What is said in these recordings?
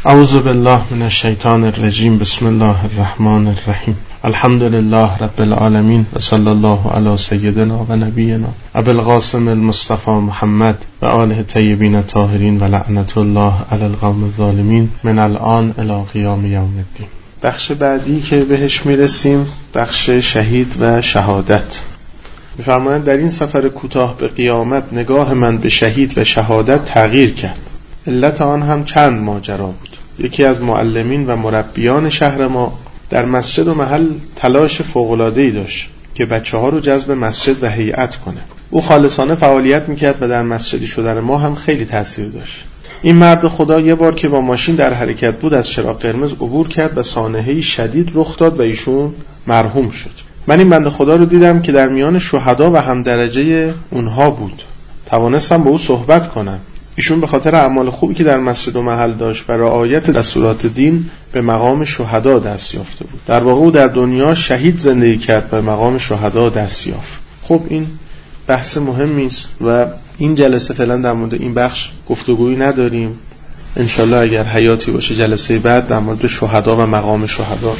اعوذ بالله من الشیطان الرجیم. بسم الله الرحمن الرحیم. الحمد لله رب العالمین و صلی الله علی سیدنا و نبینا ابی القاسم المصطفى محمد و آله الطیبین الطاهرین و لعنت الله علی القوم الظالمین من الان الی قیام یوم الدین. بخش بعدی که بهش میرسیم بخش شهید و شهادت. می‌فرمایند در این سفر کوتاه به قیامت نگاه من به شهید و شهادت تغییر کرد. علت آن هم چند ماجرا بود. یکی از معلمین و مربیان شهر ما در مسجد و محل تلاش فوق‌العاده‌ای داشت که بچه‌ها رو جذب مسجد و هیئت کنه. او خالصانه فعالیت میکرد و در مسجدی شدن ما هم خیلی تأثیر داشت. این مرد خدا یه بار که با ماشین در حرکت بود از چراغ قرمز عبور کرد و سانحه‌ای شدید رخ داد و ایشون مرحوم شد. من این بنده خدا رو دیدم که در میان شهدا و هم درجه اونها بود. توانستم با او صحبت کنم. ایشون به خاطر اعمال خوبی که در مسجد و محل داشت و رعایت دستورات دین به مقام شهدا دست یافته بود. در واقع او در دنیا شهید زندگی کرد و به مقام شهدا دست یافت. خب این بحث مهمی است و این جلسه فعلا در مورد این بخش گفتگویی نداریم. انشالله اگر حیاتی باشه جلسه بعد در مورد شهدا و مقام شهدا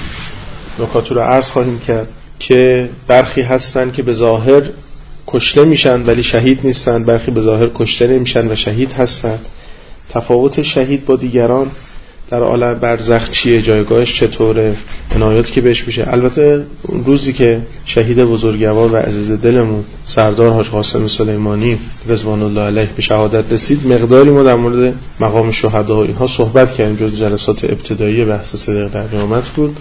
نکاتی رو عرض خواهیم کرد که برخی هستن که به ظاهر کشته میشن ولی شهید نیستن، برخی به ظاهر کشته نمیشن و شهید هستن. تفاوت شهید با دیگران در عالم برزخ چیه؟ جایگاهش چطوره؟ عنایاتی که بهش میشه. البته اون روزی که شهید بزرگوار و عزیز دلمون سردار حاج قاسم سلیمانی رضوان الله علیه به شهادت رسید، مقداری ما در مورد مقام شهدا و اینها صحبت کردیم، جز جلسات ابتدایی بحث صدق در قیامت بود،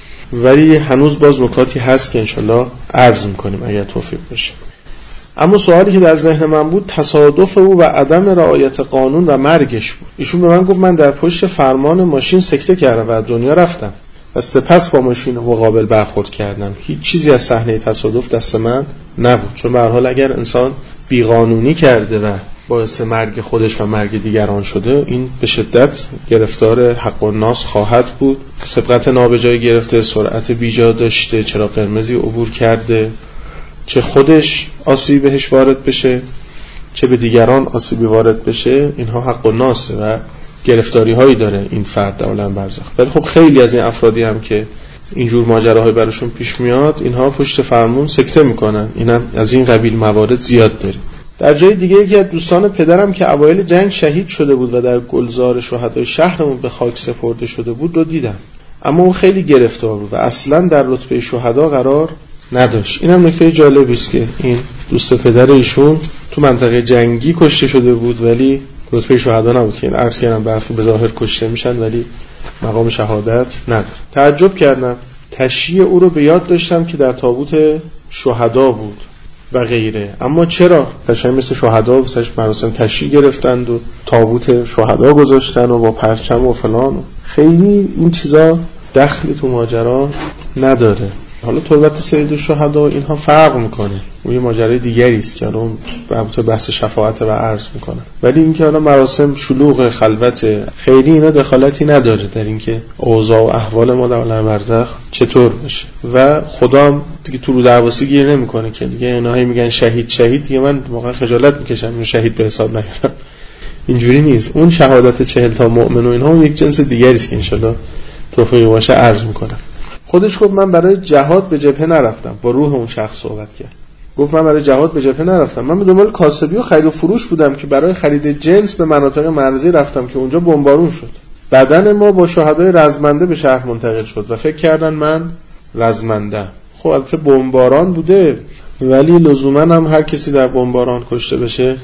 ولی هنوز باز نکاتی هست که انشالله عرض میکنیم اگر توفیق بشه. اما سوالی که در ذهن من بود تصادف او و عدم رعایت قانون و مرگش بود. ایشون به من گفت من در پشت فرمان ماشین سکته کردم و از دنیا رفتم و سپس با ماشین مقابل برخورد کردم. هیچ چیزی از صحنه تصادف دست من نبود، چون به هر حال اگر انسان بیقانونی کرده و باعث مرگ خودش و مرگ دیگران شده، این به شدت گرفتار حق الناس خواهد بود. سبقت نابجای گرفته، سرعت بیجا داشته، چراغ قرمزی عبور کرده، چه خودش آسیبی بهش وارد بشه چه به دیگران آسیبی وارد بشه، اینها حق الناسه و گرفتاری هایی داره این فرد در عالم برزخ. ولی خب خیلی از این افرادی هم که اینجور ماجراهای براشون پیش میاد اینها پشت فرمون سکته میکنن. اینم از این قبیل موارد زیاد داره. در جای دیگه یکی از دوستان پدرم که اوایل جنگ شهید شده بود و در گلزار شهدای شهرمون به خاک سپرده شده بود رو دیدم، اما اون خیلی گرفتار بود و اصلا در رتبه شهدا قرار نداشت. اینم نکته جالبی است که این دوست پدر ایشون تو منطقه جنگی کشته شده بود ولی رتبه شهدا نبود، که این عرض کردم برخی به ظاهر کشته میشن ولی مقام شهادت نداره. تعجب کردم. تشییع او رو به یاد داشتم که در تابوت شهدا بود و غیره، اما چرا قشنگ مثل شهدا واسش مراسم تشییع گرفتند و تابوت شهدا گذاشتن و با پرچم و فلان؟ خیلی این چیزا دخلی تو ماجرا نداره. حالا تربت سید الشهدا اینها فرق میکنه، اون یه ماجرای دیگری است که الان رابطه بحث شفاعت و عرض میکنه، ولی اینکه حالا مراسم شلوغ خلوت خیلی اینا دخالتی نداره در اینکه اوضاع و احوال ما در عالم برزخ چطور بشه. و خدا هم دیگه تو رو درواسی گیر نمیکنه که دیگه اینایی میگن شهید دیگه من واقعا خجالت میکشم اینو شهید به حساب نگیرم. اینجوری نیست. اون شهادت 40 تا مؤمن و اینها یک جنس دیگری است که ان شاءالله توفیق باشه عرض میکنم. خودش گفت من برای جهاد به جبهه نرفتم. با روح اون شخص صحبت کرد. گفت من برای جهاد به جبهه نرفتم، من به دنبال کاسبی و خرید و فروش بودم که برای خرید جنس به مناطق مرزی رفتم که اونجا بمبارون شد. بدن ما با شهدای رزمنده به شهر منتقل شد و فکر کردن من رزمنده. خب البته بمباران بوده ولی لزوما هم هر کسی در بمباران کشته بشه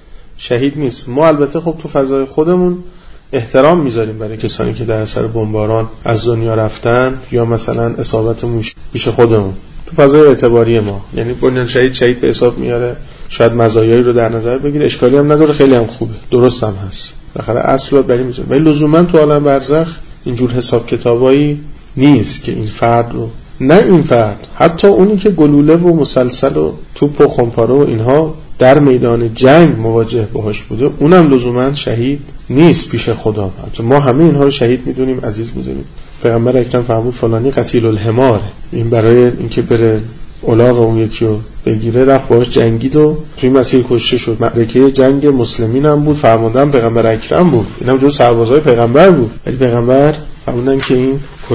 شهید نیست. ما البته خب تو فضای خودمون احترام میذاریم برای کسانی که در اثر بمباران از دنیا رفتن یا مثلا اصابت موشک پیش خودمون تو فضای اعتباری ما، یعنی بنیان شهید به حساب میاره، شاید مزایایی رو در نظر بگیره، اشکالی هم نداره، خیلی هم خوبه، درست هم هست، بالاخره اصل برای میذاره. ولی لزوما تو عالم برزخ اینجور حساب کتابایی نیست که این فرد رو، نه این فرد، حتی اونی که گلوله و مسلسل و توپ و خمپاره و اینها در میدان جنگ مواجه باهاش بوده، اونم لزوما شهید نیست پیش خدا. ما همه اینها رو شهید میدونیم، عزیز میدونیم. پیغمبر اکرم فرمود فلانی قتیل الحمار، این برای اینکه بره الاغ اون یکی رو بگیره، رفت باهاش جنگید و توی مسیر کشته شد. معرکه جنگ مسلمین هم بود، فرمانده‌ام پیغمبر اکرم بود، اینم جزو سربازای پیغمبر بود، ولی پیغمبر فرمودن که این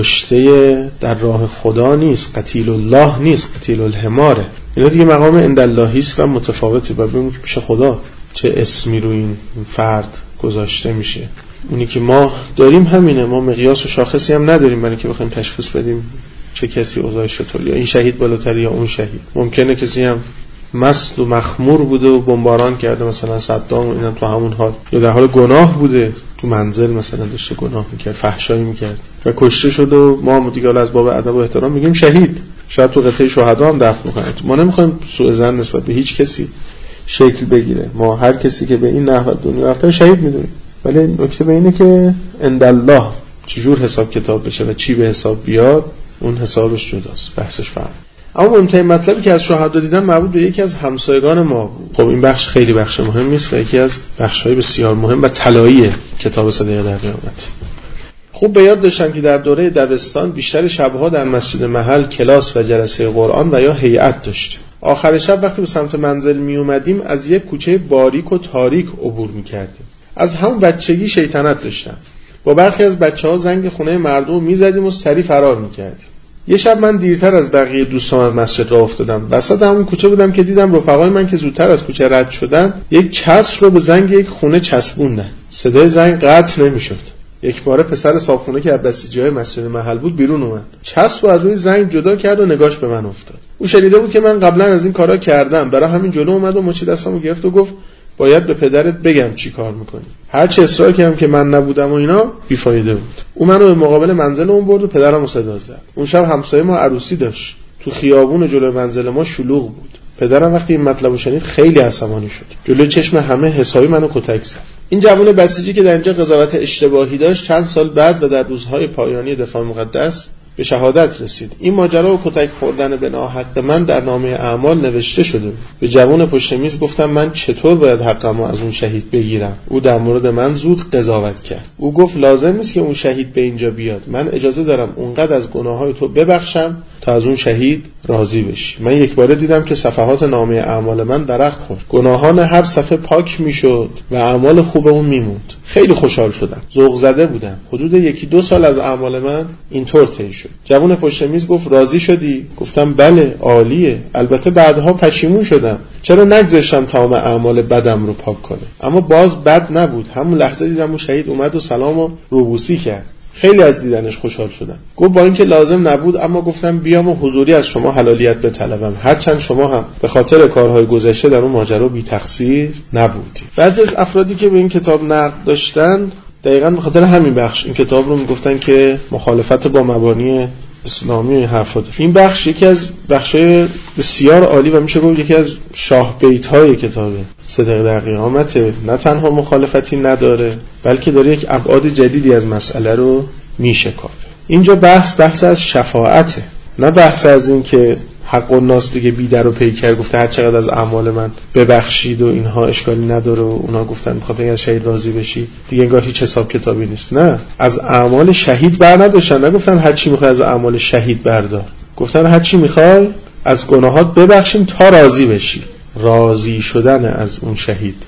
کشته در راه خدا نیست، قتیل الله نیست، قتیل الحماره. اینا دیگه مقام عنداللهی است و متفاوته. ببینیم که پیش خدا چه اسمی رو این فرد گذاشته میشه. اونی که ما داریم همینه، ما مقیاس و شاخصی هم نداریم برای که بخوایم تشخیص بدیم چه کسی اوضاعش چطوریه، این شهید بالاتری یا اون شهید. ممکنه کسی هم مست و مخمور بوده و بمباران کرده، مثلا صدام، اینم تو همون حال، یا در حال گناه بوده، تو منزل مثلا داشته گناه میکرد، فحشایی میکرد و کشته شده و ما دیگه از باب ادب و احترام میگیم شهید. شاید تو قطعه شهدا هم دفن میکنن. ما نمیخوایم سوء ظن نسبت به هیچ کسی شکل بگیره، ما هر کسی که به این نحو دنیا رفته شهید میدونیم، ولی نکته به اینه که عندالله چجور حساب کتاب بشه و چی به حساب بیاد، اون حسابش جداست، بحثش فرق. اما مهمترین مطلبی که از شهدا دیدم مربوط به یکی از همسایگان ما بود. خب این بخش خیلی بخش مهمی است و یکی از بخش‌های بسیار مهم و طلایی کتاب صدیقه در قیامت. خوب به یاد داشتم که در دوره دبستان بیشتر شب‌ها در مسجد محل کلاس و جلسه قرآن و یا هیئت داشتیم. آخر شب وقتی به سمت منزل می اومدیم از یک کوچه باریک و تاریک عبور می‌کردیم. از همون بچگی شیطنت داشتم. با برخی از بچه‌ها زنگ خونه مردم می‌زدیم و سری فرار می‌کردیم. یه شب من دیرتر از بقیه دوستان از مسجد راه افتادم. وسط همون کوچه بودم که دیدم رفقای من که زودتر از کوچه رد شدن یک چسب رو به زنگ یک خونه چسبوندن. صدای زنگ قطع نمی‌شد. یک باره پسر صاحبخونه که از بسیجی‌های مسجد محل بود بیرون اومد. چسب رو از روی زنگ جدا کرد و نگاش به من افتاد. او شنیده بود که من قبلا از این کارا کردم. برای همین جلو اومد و مچی دستمو گرفت و گفت باید به پدرت بگم چی کار میکنی. هرچی اصرار کردم که من نبودم و اینا بیفایده بود. او منو به مقابل منزل اون برد و پدرمو صدا زد. اون شب همسایه ما عروسی داشت. تو خیابون جلوی منزل ما شلوغ بود. پدرم وقتی این مطلبو شنید خیلی عصبانی شد. جلوی چشم همه حسابی منو کتک زد. این جوان بسیجی که در اینجا قضاوت اشتباهی داشت چند سال بعد و در روزهای پایانی دفاع مقدس به شهادت رسید. این ماجرا و کتک خوردن به ناحق من در نامه اعمال نوشته شده بود. به جوان پشت میز گفتم من چطور باید حقمو از اون شهید بگیرم. او در مورد من زود قضاوت کرد. او گفت لازم نیست که اون شهید به اینجا بیاد. من اجازه دارم اونقدر از گناههای تو ببخشم تا از اون شهید راضی بشی. من یک باره دیدم که صفحات نامه اعمال من درخت خورد. گناهان هر صفحه پاک میشد و اعمال خوب اون میموند. خیلی خوشحال شدم. ذوق زده بودم. حدود 1-2 سال از اعمال من اینطور طی شد. جوان پشت میز گفت راضی شدی؟ گفتم بله، عالیه. البته بعدها پشیمون شدم. چرا نگذاشتم تمام اعمال بدم رو پاک کنه؟ اما باز بد نبود. همون لحظه دیدم اون شهید اومد و سلامو روبوسی کرد. خیلی از دیدنش خوشحال شدم. گفت با اینکه لازم نبود اما گفتم بیام و حضوری از شما حلالیت بطلبم، هرچند شما هم به خاطر کارهای گذشته در اون ماجرا بی تقصیر نبودید. بعضی از افرادی که به این کتاب نقد داشتن دقیقاً به خاطر همین بخش این کتاب رو میگفتن که مخالفت با مبانی اسلامی حرفا داره. این بخش یکی از بخشای بسیار عالی و میشه گفت یکی از شاه بیت‌های کتابه صدیقه در قیامت. نه تنها مخالفتی نداره بلکه داره یک ابعاد جدیدی از مسئله رو میشکافه. اینجا بحث از شفاعته، نه بحث از این که حق الناس دیگه بی در و پیکر گفته هر چقدر از اعمال من ببخشید و اینها اشکالی نداره و اونا گفتن میخواد از شهید راضی بشی دیگه انگار هیچ حساب کتابی نیست. نه، از اعمال شهید بر نداشتن. نگفتن هر چی میخوای از اعمال شهید بردار، گفتن هر چی میخوای از گناهات ببخشیم تا راضی بشی. راضی شدن از اون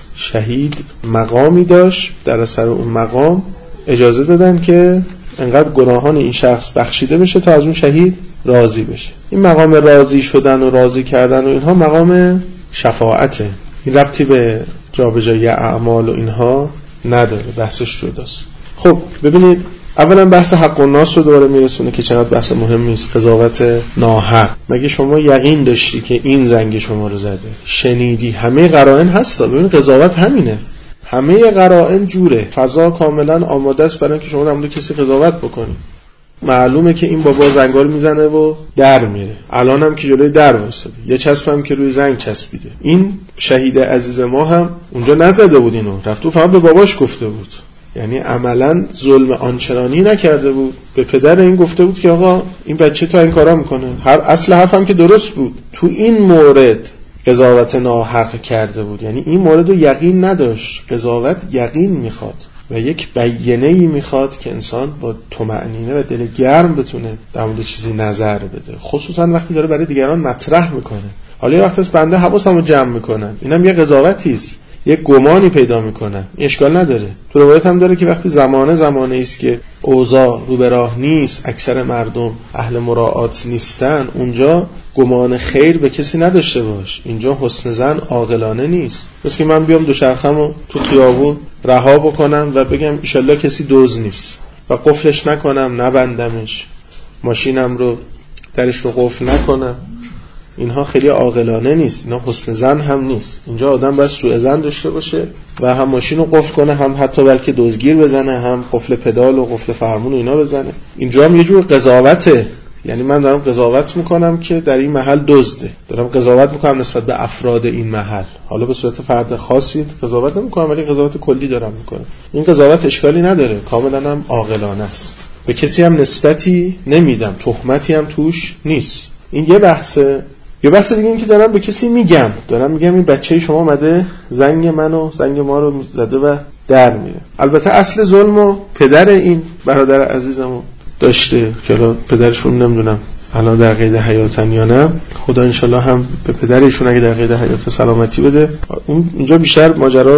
شهید مقامی داشت، در اثر اون مقام اجازه دادن که انقدر گناهان این شخص بخشیده بشه تا از اون شهید راضی بشه. این مقام راضی شدن و راضی کردن و اینها مقام شفاعته. این ربطی به جابجایی اعمال و اینها نداره، بحثش جداست. خب ببینید، اولا بحث حق الناس رو دوباره میرسونه که چقدر بحث مهمی است. قضاوت ناحق. مگه شما یقین داشتی که این زنگ شما رو زده؟ شنیدی؟ همه قرائن هست. ببین قضاوت همینه، همه قرائن جوره. فضا کاملا آماده است برای اینکه شما در مورد کسی قضاوت بکنید. معلومه که این بابا زنگار میزنه و در میره. الان هم که جلوی در وایساده، یه چسب هم که روی زنگ چسبیده. این شهید عزیز ما هم اونجا نزده بود، اینو رفت و فقط به باباش گفته بود. یعنی عملا ظلم آنچنانی نکرده بود. به پدر این گفته بود که آقا این بچه تو این کارا میکنه. هر اصل حرفم که درست بود. تو این مورد قضاوت ناحق کرده بود. یعنی این مورد رو یقین نداشت. قضاوت یقین میخواد. و یک بیانه‌ای میخواد که انسان با طمأنینه و دل گرم بتونه در مورد چیزی نظر بده، خصوصا وقتی داره برای دیگران مطرح میکنه. حالا یه وقتی بنده حواسمو جمع میکنم، اینم یه قضاوتی است، یه گمانی پیدا میکنم، اشکال نداره. تو روایت هم داره که وقتی زمانه است که اوضاع رو به راه نیست، اکثر مردم اهل مراعات نیستن، اونجا گمان خیر به کسی نداشته باش. اینجا حسن ظن عاقلانه نیست. بس که من بیام دوچرخه‌مو تو خیابون رها بکنم و بگم ان شاءالله کسی دزد نیست و قفلش نکنم، نبندمش، ماشینم رو درش رو قفل نکنم، اینها خیلی عاقلانه نیست، اینا حسن ظن هم نیست. اینجا آدم باید سوء ظن داشته باشه و هم ماشین رو قفل کنه، هم حتی بلکه دزدگیر بزنه، هم قفل پدال و قفل فرمون و اینا بزنه. اینجا هم یه جور قضاوته، یعنی من دارم قضاوت میکنم که در این محل دزده، دارم قضاوت میکنم نسبت به افراد این محل. حالا به صورت فرد خاصی قضاوت نمیکنم، ولی قضاوت کلی دارم میکنم. این قضاوت اشکالی نداره، کاملا هم عاقلانه است، به کسی هم نسبتی نمیدم، تهمتی هم توش نیست. این یه بحثه. یه بحث دیگه این که دارم به کسی میگم این بچه شما اومده زنگ ما رو زده و در میره. البته اصل ظلمو پدر این برادر عزیزمو داشته که پدرشون نمیدونم الان در قید حیاتن یا نه، خدا انشالله هم به پدرشون اگه در قید حیات سلامتی بده. اینجا بیشتر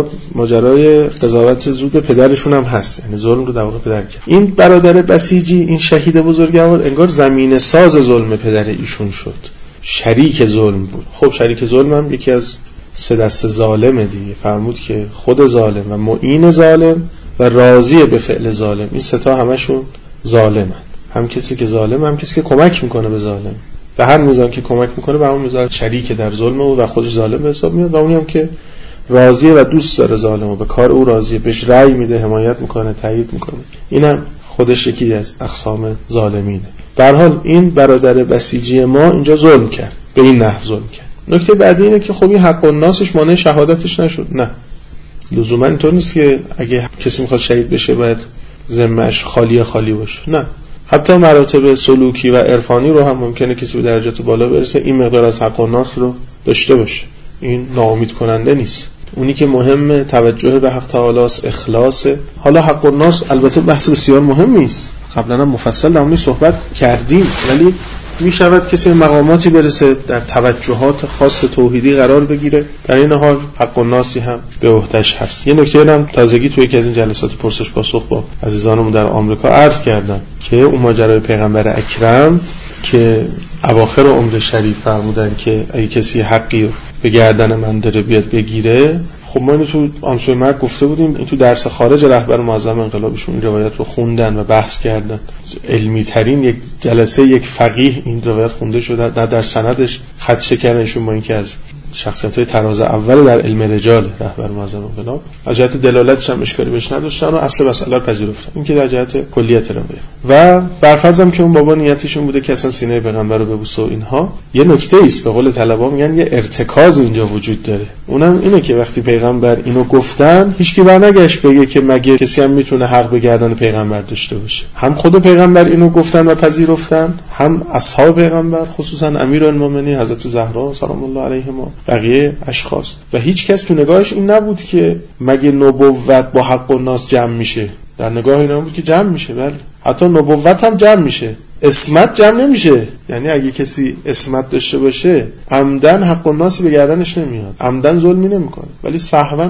ماجرای قضاوت زود پدرشون هم هست، یعنی ظلم رو در واقع پدر کرد. این برادر بسیجی، این شهید بزرگوار، انگار زمین ساز ظلم پدر ایشون شد، شریک ظلم بود. خب شریک ظلم هم یکی از سه دست ظالمه دیگه. فرمود که خود ظالم و معین ظالم و راضی به فعل ظالم، این سه تا همشون ظالمن. هم کسی که ظالم، هم کسی که کمک میکنه به ظالم. و هر میزان که کمک میکنه به همون میزان شریک در ظلم و خودش ظالم به حساب میاد. و اونی هم که راضیه و دوست داره ظالم و به کار او راضیه، بهش رأی میده، حمایت میکنه، تایید میکنه، اینم خودش یکی از اقسام ظالمینه. به هر حال این برادر بسیجی ما اینجا ظلم کرد، به این نحو ظلم کرد. نکته بعدی اینه که خب این حق الناسش مانع شهادتش نشد. نه، لزوما اینطور نیست که اگه کسی میخواد شهید بشه باید ذمه‌اش خالی باشه. نه، حتی مراتب سلوکی و عرفانی رو هم ممکنه کسی به درجات بالا برسه این مقدار از حق الناس رو داشته باشه. این ناامید کننده نیست. اونی که مهمه توجه به حق تعالی است، اخلاصه. حالا حق الناس البته بحث بسیار مهمی است، قبلا هم مفصل در موردش صحبت کردیم، ولی می شود کسی مقاماتی برسه در توجهات خاص توحیدی قرار بگیره، در این حال حق الناسی هم به عهده‌اش هست. یه نکته هم تازگی توی یکی از این جلسات پرسش پاسخ با عزیزانمون در آمریکا عرض کردم که اون ماجرای پیغمبر اکرم که اواخر عمر شریف فرمودن که اگه کسی حقی به گردن من داره بیاد بگیره. خب ما اینو تو آنسوی مرگ گفته بودیم، این تو درس خارج رهبر معظم انقلابشون این روایت رو خوندن و بحث کردن. علمی ترین یک جلسه یک فقیه این روایت خونده شده، نه در سندش خدشه کردنشون با اینکه از شخصیت‌های تراز اول در علم رجال رهبر معظم انقلاب، از جهت دلالتش هم اشکالی بهش نداشتن و اصل مسئله رو پذیرفتن. این که در جهت کلیت روایت و برفرضم که اون بابا نیتشون بوده که اصلا سینه پیغمبر رو ببوسه و اینها، یه نکته است به قول طلبا میگن یه ارتکاز اینجا وجود داره. اونم اینه که وقتی پیغمبر اینو گفتن هیچکی برنگشت بگه که مگه کسی هم میتونه حق به گردن پیغمبر داشته باشه. هم خود پیغمبر اینو گفتن و پذیرفتن، هم اصحاب پیغمبر خصوصا امیرالمومنین حضرت زهرا سلام الله علیها، بقیه اشخاص. و هیچ کس تو نگاهش این نبود که مگه نبوت با حق الناس جمع میشه. در نگاه اینا بود که جمع میشه، بله حتی نبوت هم جمع میشه، اسمت جمع نمیشه. یعنی اگه کسی اسمت داشته باشه عمدن حق الناس به گردنش نمیاد، عمدن ظلمی نمیکنه، ولی سهوا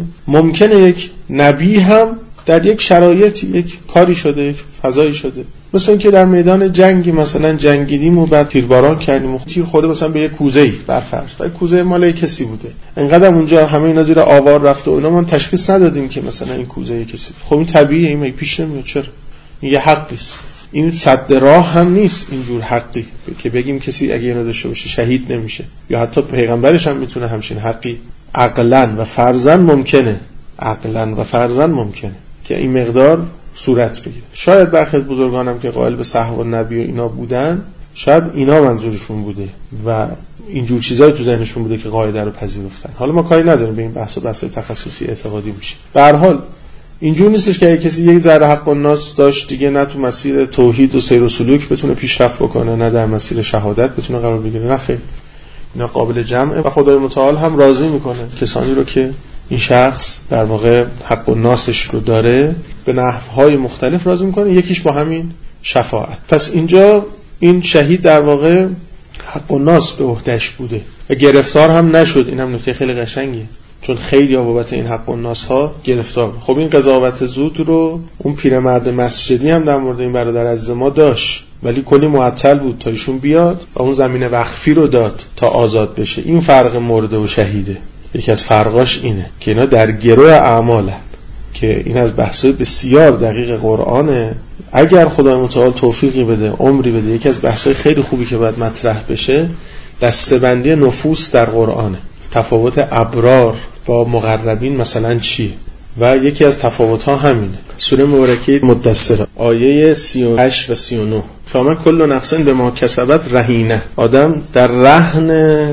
ممکنه یک نبی هم در یک شرایطی یک کاری شده، یک فضایی شده، مثلا اینکه در میدان جنگی مثلا جنگیدیم و بعد تیرباران کردیم و تیر خورده مثلا به یک کوزه‌ای برفرض، و کوزه مال کسی بوده، انقدر اونجا همه اینا زیر آوار رفته و اینا ما تشخیص ندادیم که مثلا این کوزه کسی. خب این طبیعیه، این پیش نمیاد. چرا؟ این یه حقی است. این صد راه هم نیست اینجور حقی که بگیم کسی اگه اینو داشته باشه شهید نمیشه، یا حتی پیغمبرش هم میتونه همچین حقی عقلاً و فرضاً ممکنه که این مقدار صورت بگیره. شاید برخی از بزرگانم که قائل به صحو النبی و اینا بودن، شاید اینا منظورشون بوده و اینجور چیزایی تو ذهنشون بوده که قاعده رو پذیرفتن. حالا ما کاری نداریم به این بحث تخصصی اعتقادی میشه. به هر حال اینجور نیستش که کسی یک ذره حق الناس داشت دیگه نه تو مسیر توحید و سیر و سلوک بتونه پیشرفت بکنه، نه در مسیر شهادت بتونه قرار بگیره. نه خیر، اینا قابل جمعه و خدای متعال هم راضی میکنه کسانی رو که این شخص در واقع حق الناسش رو داره به نحوهای مختلف راضی میکنه، یکیش با همین شفاعت. پس اینجا این شهید در واقع حق الناس به عهده‌اش بوده و گرفتار هم نشد. این هم نکته خیلی قشنگیه، چون خیلی بابت این حق الناس ها گرفتار. خب این قضاوت زود رو اون پیرمرد مسجدی هم در مورد این برادر عزیز ما داشت، ولی کلی معطل بود تا ایشون بیاد و اون زمین وقفی رو داد تا آزاد بشه. این فرق مرده و شهیده. یکی از فرقاش اینه که اینا در گروه اعمالن، که این از بحث‌های بسیار دقیق قرآنه. اگر خدای متعال توفیقی بده، عمری بده، یکی از بحث‌های خیلی خوبی که باید مطرح بشه دسته‌بندی نفوس در قرآنه. تفاوت ابرار با مقربین مثلا چیه؟ و یکی از تفاوت‌ها همینه. سوره مبارکه مدثر آیه 38 و 39 فمن کل نفس بما کسبت رهینه. آدم در رهن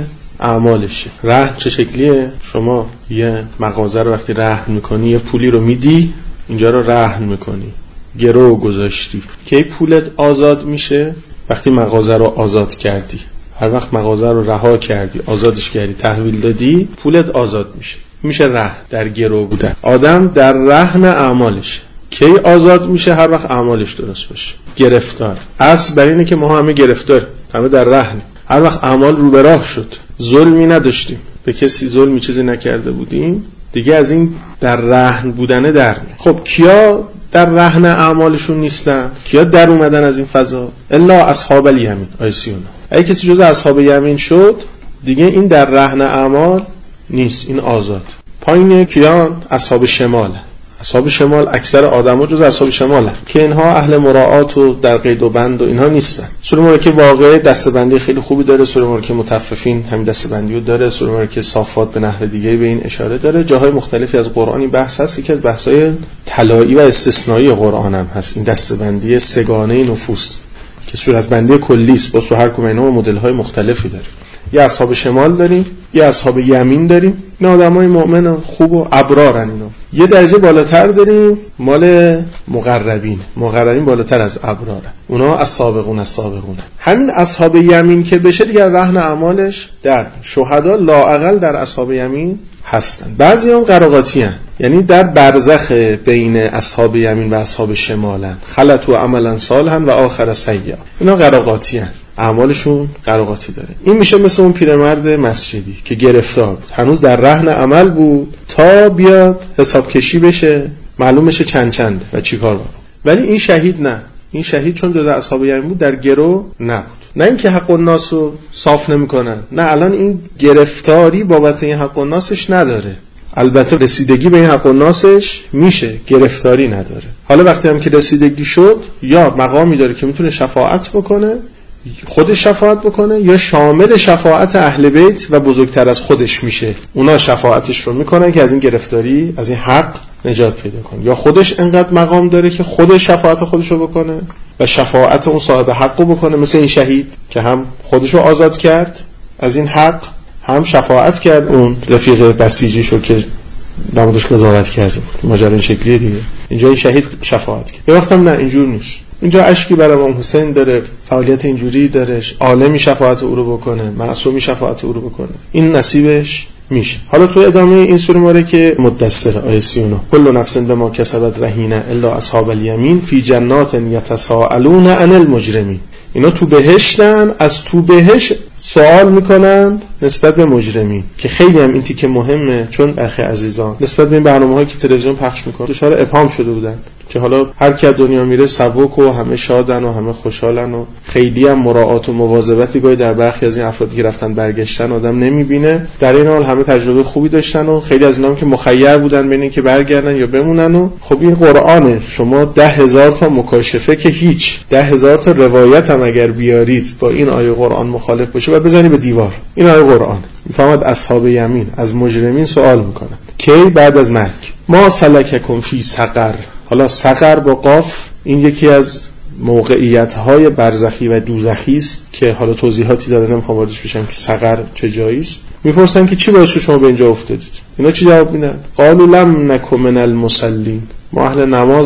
اعمالشه. رهن چه شکلیه؟ شما یه مغازه رو وقتی رهن میکنی، یه پولی رو میدی، اینجا رو رهن میکنی، گرو گذاشتی. کی پولت آزاد میشه؟ وقتی مغازه رو آزاد کردی. هر وقت مغازه رو رها کردی، آزادش کردی، تحویل دادی، پولت آزاد میشه رهن، در گرو بودن. آدم در رهن اعمالشه. کی آزاد میشه؟ هر وقت اعمالش درست باشه. گرفتار. اصل بر اینه که ما همه گرفتار، همه در رهن. هر وقت اعمال رو به راه شد، ظلمی نداشتیم، به کسی ظلمی چیزی نکرده بودیم، دیگه از این در رهن بودنه در میاد. خب کیا در رهن اعمالشون نیستن؟ کیا در اومدن از این فضا؟ الا اصحاب الیمین. آیه 39. اگه کسی جز اصحاب یمین شد، دیگه این در رهن اعمال نیست، این آزاد. پایین کیان؟ اصحاب شمال. اصحاب شمال اکثر آدما جز اصحاب شمالن که اینها اهل مراعات و در قید و بند و اینها نیستن. سوره مبارکه واقعه دسته‌بندی خیلی خوبی داره. سوره مبارکه متففین همین دسته‌بندی رو داره. سوره مبارکه صافات به نحو دیگه به این اشاره داره. جاهای مختلفی از قرآن این بحث هست. یکی از بحث‌های طلایی و استثنایی قرآن هم هست این دسته‌بندی سگانه نفوس که صورتبندی کلی است، با هر کدوم اینا مدل‌های مختلفی داره. یه اصحاب شمال داریم، یه اصحاب یمین داریم، این آدمای مؤمن خوب و ابرارن. اینا یه درجه بالاتر داریم، مال مقربین بالاتر از ابرارن، اونا السابقون. همین اصحاب یمین که بشه دیگه رهن اعمالش در شهدا لااقل در اصحاب یمین هستن. بعضی هم قراقاتی هستن، یعنی در برزخ بین اصحاب یمین و اصحاب شمالن. خلطوا عملا صالحا و آخر سیئا. اینا قراقاتی هستن، اعمالشون قراقاتی داره. این میشه مثل اون پیرمرد مسجدی که گرفتار بود، هنوز در رهن عمل بود تا بیاد حساب کشی بشه، معلوم بشه چند و چیکار باید. ولی این شهید نه. این شهید چون جز اصحاب یمین بود در گرو نبود. نه اینکه حق الناس رو صاف نمیکنن، نه، الان این گرفتاری بابت این حق الناسش نداره. البته رسیدگی به این حق الناسش میشه، گرفتاری نداره. حالا وقتی هم که رسیدگی شد، یا مقامی داره که میتونه شفاعت بکنه، خودش شفاعت بکنه، یا شامل شفاعت اهل بیت و بزرگتر از خودش میشه، اونا شفاعتش رو میکنن که از این گرفتاری، از این حق نجات پیدا کنه. یا خودش انقدر مقام داره که خودش شفاعت خودش رو بکنه و شفاعت اون صاحب حق رو بکنه، مثل این شهید که هم خودش رو آزاد کرد از این حق، هم شفاعت کرد اون رفیق بسیجیش رو که نمودش قضاوت کرده بود. ماجرا این شکلیه دیگه. اینجا این شهید شفاعت کرد. یه وقت هم نه، اینجور نیست. اینجا اشکی برای امام حسین داره، فعالیت اینجوری داره، عالمی شفاعت او رو بکنه، معصومی شفاعت او رو بکنه، این نصیبش میشه. حالا تو ادامه این سوره مبارکه مدثر آیه 39 کل نفس بما کسبت رهینه الا اصحاب الیمین فی جنات یتساءلون عن المجرمین. اینا تو بهشتن، از تو بهشت سوال میکنند نسبت به مجرمین، که خیلی هم این تیکه مهمه، چون اخی عزیزان نسبت به این برنامه‌هایی که تلویزیون پخش میکنه دچار ابهام شده بودن که حالا هر کی از دنیا میره سبک و همه شادن و همه خوشحالن و خیلی هم مراعات و مواظبتی گاهی در برخی از این افرادی که رفتن برگشتن آدم نمیبینه. در این حال همه تجربه خوبی داشتن و خیلی از اینا هم که مخیر بودن بین اینکه برگردن یا بمونن. و خب این قرآنه، شما 10,000 تا مکاشفه که هیچ، 10,000 تا روایت هم اگر بیارید با این آیه قرآن مخالف باشه و بزنی به دیوار. این آیه قرآن میفهمد اصحاب یمین از مجرمین سوال میکنن کی؟ بعد از مرگ. ما سلککم فی سقر. حالا سقر با قاف این یکی از موقعیت‌های برزخی و دوزخی است که حالا توضیحاتی داره، نمیخوام واردش بشم که سقر چه جایی است. میپرسن که چی باعث شد شما به اینجا افتادید؟ اینا چی جواب میدن؟ قالوا لم نکن من المصلین. ما اهل نماز نبودیم.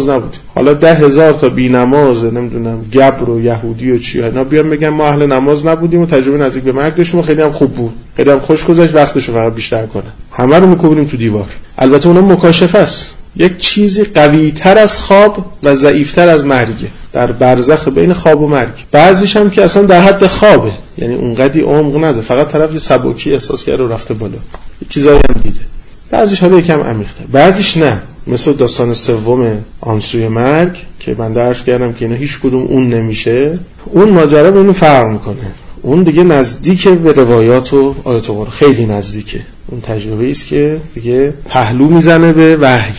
حالا 10,000 تا بی نماز نمیدونم گبر و یهودی و چی اینا بیان بگن ما اهل نماز نبودیم و تجربه نزدیک به مرگ داشتیم و خیلی هم خوب بود، خیلی هم خوش گذشت، وقتشو فقط بیشتر کنه، همه رو میکوبیم تو دیوار. البته اونم مکاشفه است، یک چیزی قوی‌تر از خواب و ضعیف‌تر از مرگه، در برزخ بین خواب و مرگ. بعضیش هم که اصلا در حد خوابه، یعنی اونقدی عمق نداره، فقط طرف سبکی احساس کرده و رفته بالا، چیزایی هم دیده. بعضیش حالا یکم عمیق‌تر، بعضیش نه، مثل داستان سوم آن سوی مرگ که من درس کردم که اینا هیچ کدوم اون نمیشه. اون ماجرا به اون فرق میکنه، اون دیگه نزدیکه به روایات و آیات قرآن، خیلی نزدیکه. اون تجربه است که دیگه پهلو میزنه به وحی،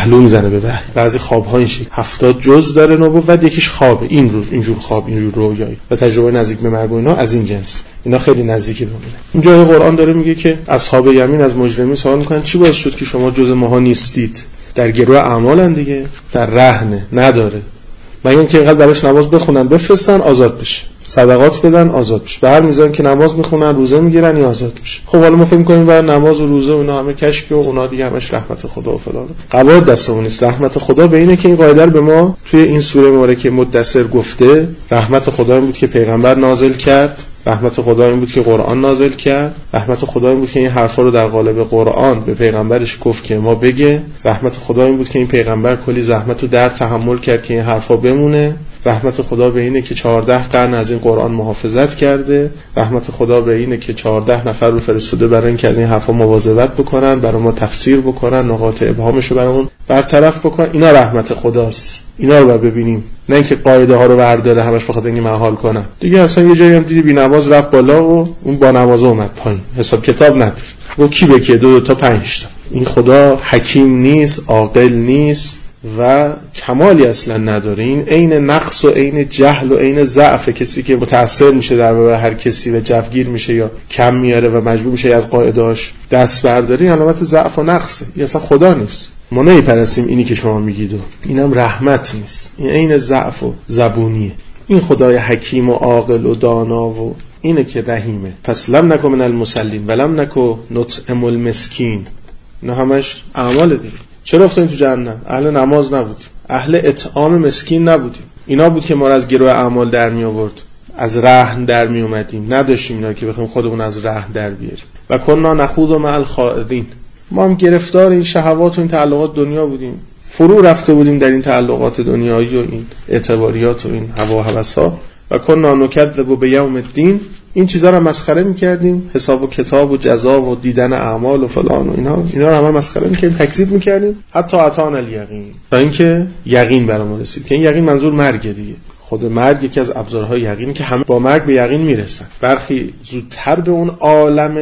بعضی خواب‌ها این شکل 70 جز داره نبوت، یکیش خوابه، این روز اینجور خواب، اینجور رویایی و تجربه نزدیک به مرگ و اینا از این جنس، اینا خیلی نزدیکه به اونه. اینجا قرآن داره میگه که اصحاب یمین از مجرمین سوال میکنن چی باعث شد که شما جز ماها نیستید؟ در گروه اعمالن دیگه، در رهن نداره، مگه اینکه اینقدر براش نماز بخونن بفرستن آزاد بشه، صدقات بدن آزاد بشه، به هر میزان که نماز میخونن روزه میگیرن یا آزاد بشه. خب حالا ما فکر می‌کنیم برای نماز و روزه و اینا همه کشف و اونا دیگه همش رحمت خدا و فلان. قواعد دستمون نیست. رحمت خدا به اینه که این قاعده رو به ما توی این سوره مبارکه مدثر گفته. رحمت خدا این بود که پیغمبر نازل کرد، رحمت خدا این بود که قرآن نازل کرد، رحمت خدا این بود که این حرفا رو در قالب قرآن به پیغمبرش گفت که ما بگه، رحمت خدا این بود که این پیغمبر کلی زحمت و درد تحمل کرد که این حرفا بمونه، رحمت خدا به اینه که 14 قرن از این قرآن محافظت کرده، رحمت خدا به اینه که 14 نفر رو فرستاده برای اینکه از این حرفا مواظبت بکنن، برای ما تفسیر بکنن، نقاط ابهامش رو برامون برطرف بکنن. اینا رحمت خداست، اینا رو ببینیم، نه اینکه قاعده ها رو برداره همش بخاطر اینکه من حال کنم. دیگه اصلا یه جایی هم دیدی بی نماز رفت بالا و اون با نماز اومد پایین، حساب کتاب نداره، گفت کی بکیه 2 تا 5 تا. این خدا حکیم نیست، عاقل نیست و کمالی اصلا نداره. این عین نقص و عین جهل و عین ضعف کسی که متأثر میشه در برابر هر کسی و جوگیر میشه یا کم میاره و مجبور میشه از قاعده‌اش دست برداری، علامت ضعف و نقصه. این اصلا خدا نیست. ما نمیپرستیم اینی که شما میگید و اینم رحمت نیست، این عین ضعف و زبونیه. این خدای حکیم و عاقل و دانا و اینه که رحیمه. پس لم نکو من المسلین ولم نکو نطعم المسکین، نه همش اعمال دیگه. چرا افتادیم تو جهنم؟ اهل نماز نبودیم، اهل اطعام مسکین نبودیم. اینا بود که ما را از گروه اعمال در می آورد، از رهن در می اومدیم، نداشتیم اینا که بخوایم خودمون از رهن در بیاریم. و کنا نخوض مع الخائضین، ما هم گرفتار این شهوات و این تعلقات دنیا بودیم، فرو رفته بودیم در این تعلقات دنیایی و این اعتباریات و این هوا و هوس‌ها. و کنا نکذب بیوم الدین، این چیزا رو مسخره می‌کردیم، حساب و کتاب و جزا و دیدن اعمال و فلان و اینا رو همه مسخره می‌کردیم، تکذیب می‌کردیم، حتی اتانا الیقین، تا اینکه یقین برام رسید. که این یقین منظور مرگ دیگه. خود مرگ یکی از ابزارهای یقینه که همه با مرگ به یقین میرسن. برخی زودتر به اون عالم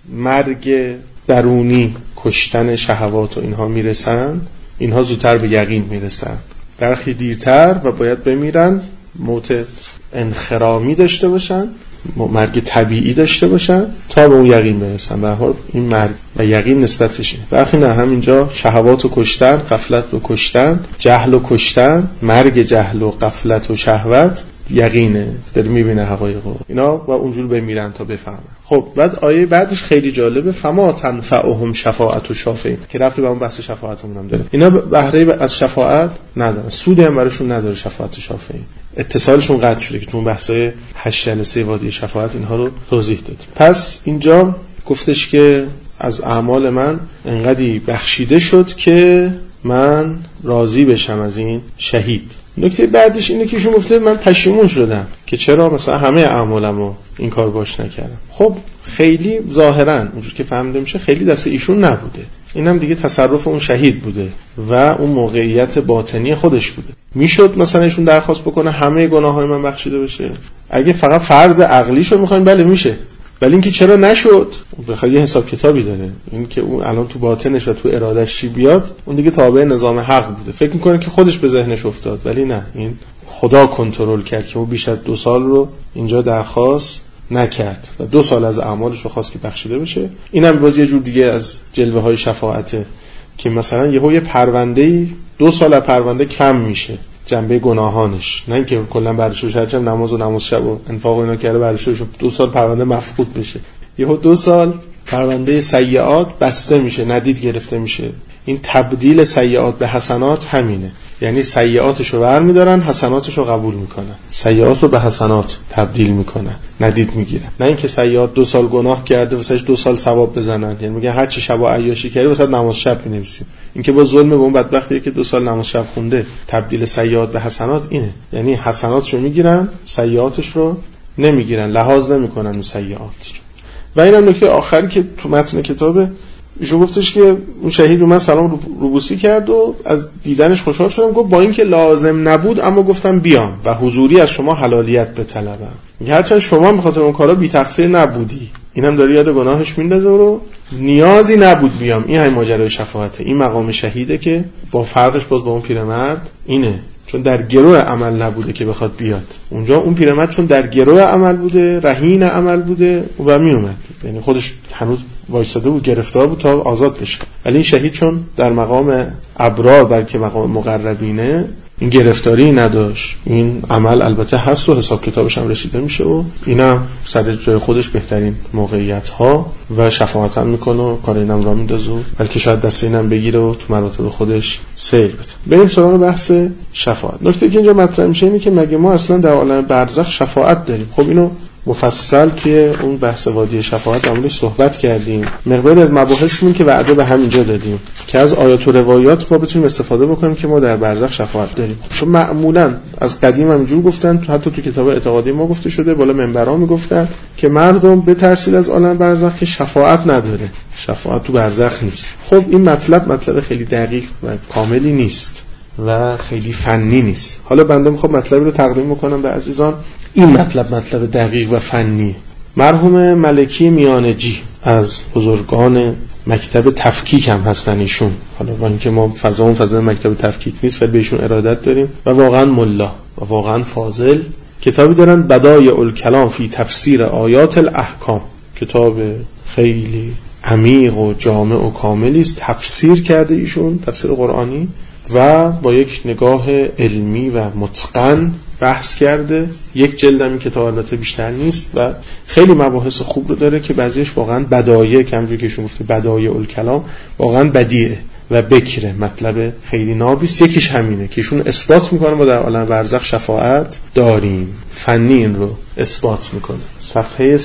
مرگ درونی، کشتن شهوات و اینها میرسن، اینها زودتر به یقین میرسن. برخی دیرتر و باید بمیرن، موت انخرامی داشته باشن، مرگ طبیعی داشته باشن تا به اون یقین برسن. به هر حال این مرگ و یقین نسبتش اینه. برخی نه، همینجا شهوات رو کشتن، غفلت رو کشتن، جهل رو کشتن، مرگ جهل و غفلت و شهوت یقینه، داره میبینه حقایقو اینا و اونجور بمیرن تا بفهمن. خب بعد آیه بعدش خیلی جالبه، فما تنفعهم شفاعت و شافعین، که رفته به اون بحث شفاعتمون هم داره. اینا بهره از شفاعت ندارن، سودی هم براشون نداره شفاعت شافعین، اتصالشون قطع شده که تو اون بحثای 8 جلسه وادی شفاعت اینها رو توضیح داد. پس اینجا گفتش که از اعمال من انقدی بخشیده شد که من راضی بشم از این شهید. نکته بعدش اینه که ایشون گفته من پشیمون شدم که چرا مثلا همه اعمالمو این کار باش نکردم. خب خیلی ظاهرا اونجور که فهمیده میشه خیلی دست ایشون نبوده، اینم دیگه تصرف اون شهید بوده و اون موقعیت باطنی خودش بوده. میشد مثلا ایشون درخواست بکنه همه گناههای من بخشیده بشه؟ اگه فقط فرض عقلیشو میخوایم بله میشه، ولی اینکه چرا نشد بخاطر یه حساب کتابی داره. این که اون الان تو باطنش و تو ارادش چی بیاد اون دیگه تابع نظام حق بوده، فکر میکنه که خودش به ذهنش افتاد، ولی نه، این خدا کنترل کرد که اون بیش از 2 سال رو اینجا درخواست نکرد و 2 سال از اعمالش رو خواست که بخشیده بشه. اینم باز یه جور دیگه از جلوه های شفاعته که مثلا یه پرونده‌ای 2 سال از پرونده کم میشه جنبه گناهانش، نه اینکه کلا برشوش هرچند نماز و نماز شب و انفاق و اینا کرده برشوش 2 سال پرونده مفقود بشه، یهو 2 سال پرونده سیئات بسته میشه، ندید گرفته میشه. این تبدیل سیئات به حسنات همینه، یعنی سیئاتشو برمیدارن حسناتشو قبول میکنن، سیئات رو به حسنات تبدیل میکنن، ندید میگیرن. نه اینکه سیئات 2 سال گناه کرده واسش 2 سال ثواب بزنن، یعنی میگن هر چی شب و عیاشی کردی واسه نماز شب مینویسیم. این که با ظلم به اون بدبختیه که 2 سال نماز شب خونده. تبدیل سیئات به حسنات اینه، یعنی حسناتشو میگیرن سیئاتش رو نمیگیرن، لحاظ نمیکنن اون سیئات. و اینم نکته آخری که تو متن کتابه، ایشون گفتش که اون شهید من سلام روبوسی کرد و از دیدنش خوشحال شدم. گفت با اینکه لازم نبود اما گفتم بیام و حضوری از شما حلالیت بطلبم. میگه هرچند شما به خاطر اون کارا بی تقصیر نبودی. اینم داره یاد گناهش میندازه و نیازی نبود بیام. این همین ماجرای شفاعته، این مقام شهیده که با فرقش باز با اون پیرمرد اینه، چون در گروه عمل نبوده که بخواد بیاد اونجا. اون پیرمرد چون در گروه عمل بوده، رهین عمل بوده و می اومد، یعنی خودش هنوز وایساده بود، گرفتار بود تا آزاد بشه. ولی این شهید چون در مقام ابرار بلکه مقام مقربینه، این گرفتاری نداشت. این عمل البته هست و حساب کتابش هم رسیده میشه و اینا سر جای خودش بهترین موقعیت ها و شفاعت هم میکنه و کار اینم را میندازه، بلکه شاید دست اینم بگیره و تو مراتب خودش سیر بده. بریم سراغ بحث شفاعت. نکته که اینجا مطرح میشه اینه که مگه ما اصلا در عالم برزخ شفاعت داریم؟ خب اینو مفصل توی اون بحث وادی شفاعت عملش صحبت کردیم. مقداری از مباحثمون که وعده به همینجا دادیم که از آیات و روایات ما بتونیم استفاده بکنیم که ما در برزخ شفاعت داریم. چون معمولا از قدیم همینجور گفتن، حتی تو کتاب اعتقادی ما گفته شده، بالا منبرها میگفتن که مردم بترسید از عالم برزخ که شفاعت نداره، شفاعت تو برزخ نیست. خب این مطلب خیلی دقیق و کاملی نیست و خیلی فنی نیست. حالا بنده میخوام مطلبی رو تقدیم بکنم به عزیزان. این مطلب دقیق و فنی. مرحوم ملکی میانجی از بزرگان مکتب تفکیک هم هستن ایشون. حالا با اینکه ما فضا مکتب تفکیک نیست ولی بهشون ارادت داریم و واقعا ملا و واقعا فاضل. کتابی دارن بدایع الکلام فی تفسیر آیات الاحکام، کتاب خیلی عمیق و جامع و کاملی است. تفسیر کرده ایشون، تفسیر قرآنی، و با یک نگاه علمی و متقن بحث کرده. یک جلد هم این کتاب البته بیشتر نیست و خیلی مباحث خوب رو داره که بعضیش واقعا بدایع، کمجوری که ایشون گفته بدایع الکلام، واقعا بدیعه و بکره، مطلب خیلی نابیست. یکیش همینه که ایشون اثبات میکنه ما در عالم برزخ شفاعت داریم، فنی این رو اثبات میکنه. صفحه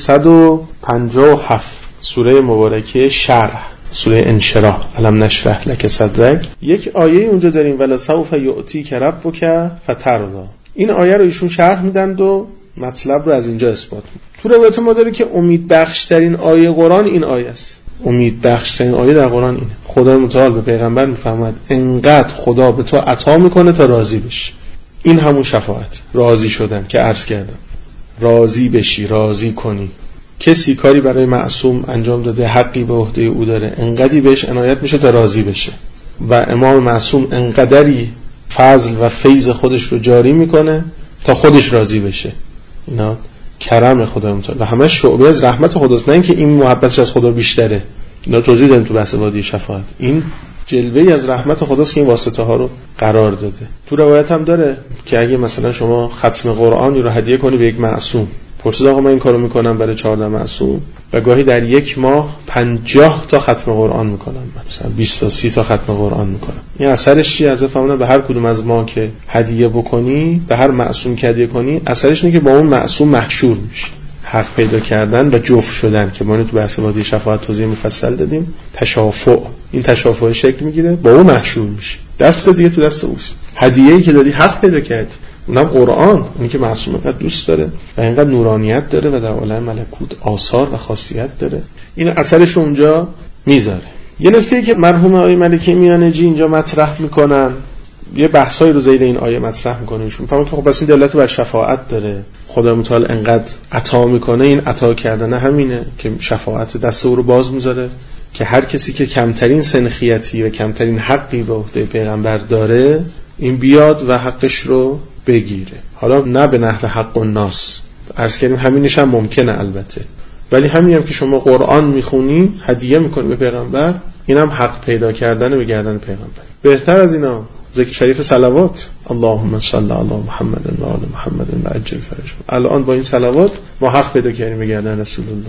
157 سوره مبارکه شرح، سوره انشراح، الم نشرح لک صدرک، یک آیه اونجا داریم ولسوف یعطیک ربک فترضی. این آیه رو ایشون شرح میدن و مطلب رو از اینجا اثبات میکنن. تو روایت ما داره که امید بخشترین آیه قرآن این آیه است. امید بخشترین آیه در قرآن اینه. خدا متعال به پیغمبر میفرماید انقدر خدا به تو عطا میکنه تا راضی بشی. این همون شفاعت، راضی شدن که عرض کردم، راضی بشی، راضی کنی. کسی کاری برای معصوم انجام داده، حقی به عهده او داره، انقدری بهش عنایت میشه تا راضی بشه و امام معصوم انقدری فضل و فیض خودش رو جاری میکنه تا خودش راضی بشه. اینا کرم خدا متعال و همه شعبه از رحمت خداست، نه اینکه این محبتش از خدا بیشتره. اینا توضیح دادیم تو بحث وادی شفاعت. این جلوه‌ای از رحمت خداست که این واسطه ها رو قرار داده. تو روایت هم داره که اگه مثلا شما ختم قرآنی رو هدیه کنی به یک معصوم، پرسید آقا من این کارو میکنم برای 14 معصوم و گاهی در یک ماه 50 تا ختم قرآن میکنم، مثلا 20 تا 30 تا ختم قرآن میکنم. این اثرش چیه؟ از فهمونه به هر کدوم از ما که هدیه بکنی، به هر معصوم که هدیه کنی، اثرش اینه که با اون معصوم محشور میشی. حق پیدا کردن و جفت شدن که ما تو بحث وادی شفاعت توضیح مفصل دادیم. تشافع، این تشافع شکل میگیره، با اون محشور میشی، دست دیگه تو دست اوست. هدیه‌ای که دادی حق پیدا کرد، اونم قرآن، اونی که معصوم قد دوست داره و اینقدر نورانیت داره و در عالم ملکوت آثار و خاصیت داره، این اثرش رو اونجا میذاره. یه نکته‌ای که مرحوم آقای ملکی میانجی اینجا مطرح میکنن، یه بحثای رو زیر این آیه مطرح میکنه ایشون. فهمون که خب بس این دلالت بر شفاعت داره، خدا متعال انقدر عطا میکنه، این عطا کردن همینه که شفاعت دست او رو باز میذاره که هر کسی که کمترین سنخیتی و کمترین حقی به عهده پیغمبر داره این بیاد و حقش رو بگیره. حالا نه به نحو حق الناس، عرض کردیم همینش هم ممکنه البته، ولی همین هم که شما قرآن میخونی هدیه میکنی به پیغمبر، اینم حق پیدا کردن به گردن پیغمبر. بهتر از اینا ذکر شریف صلوات، اللهم صل علی محمد و آل محمد و عجل فرجهم. الان با این صلوات ما حق پیدا کردیم به گردن رسول الله.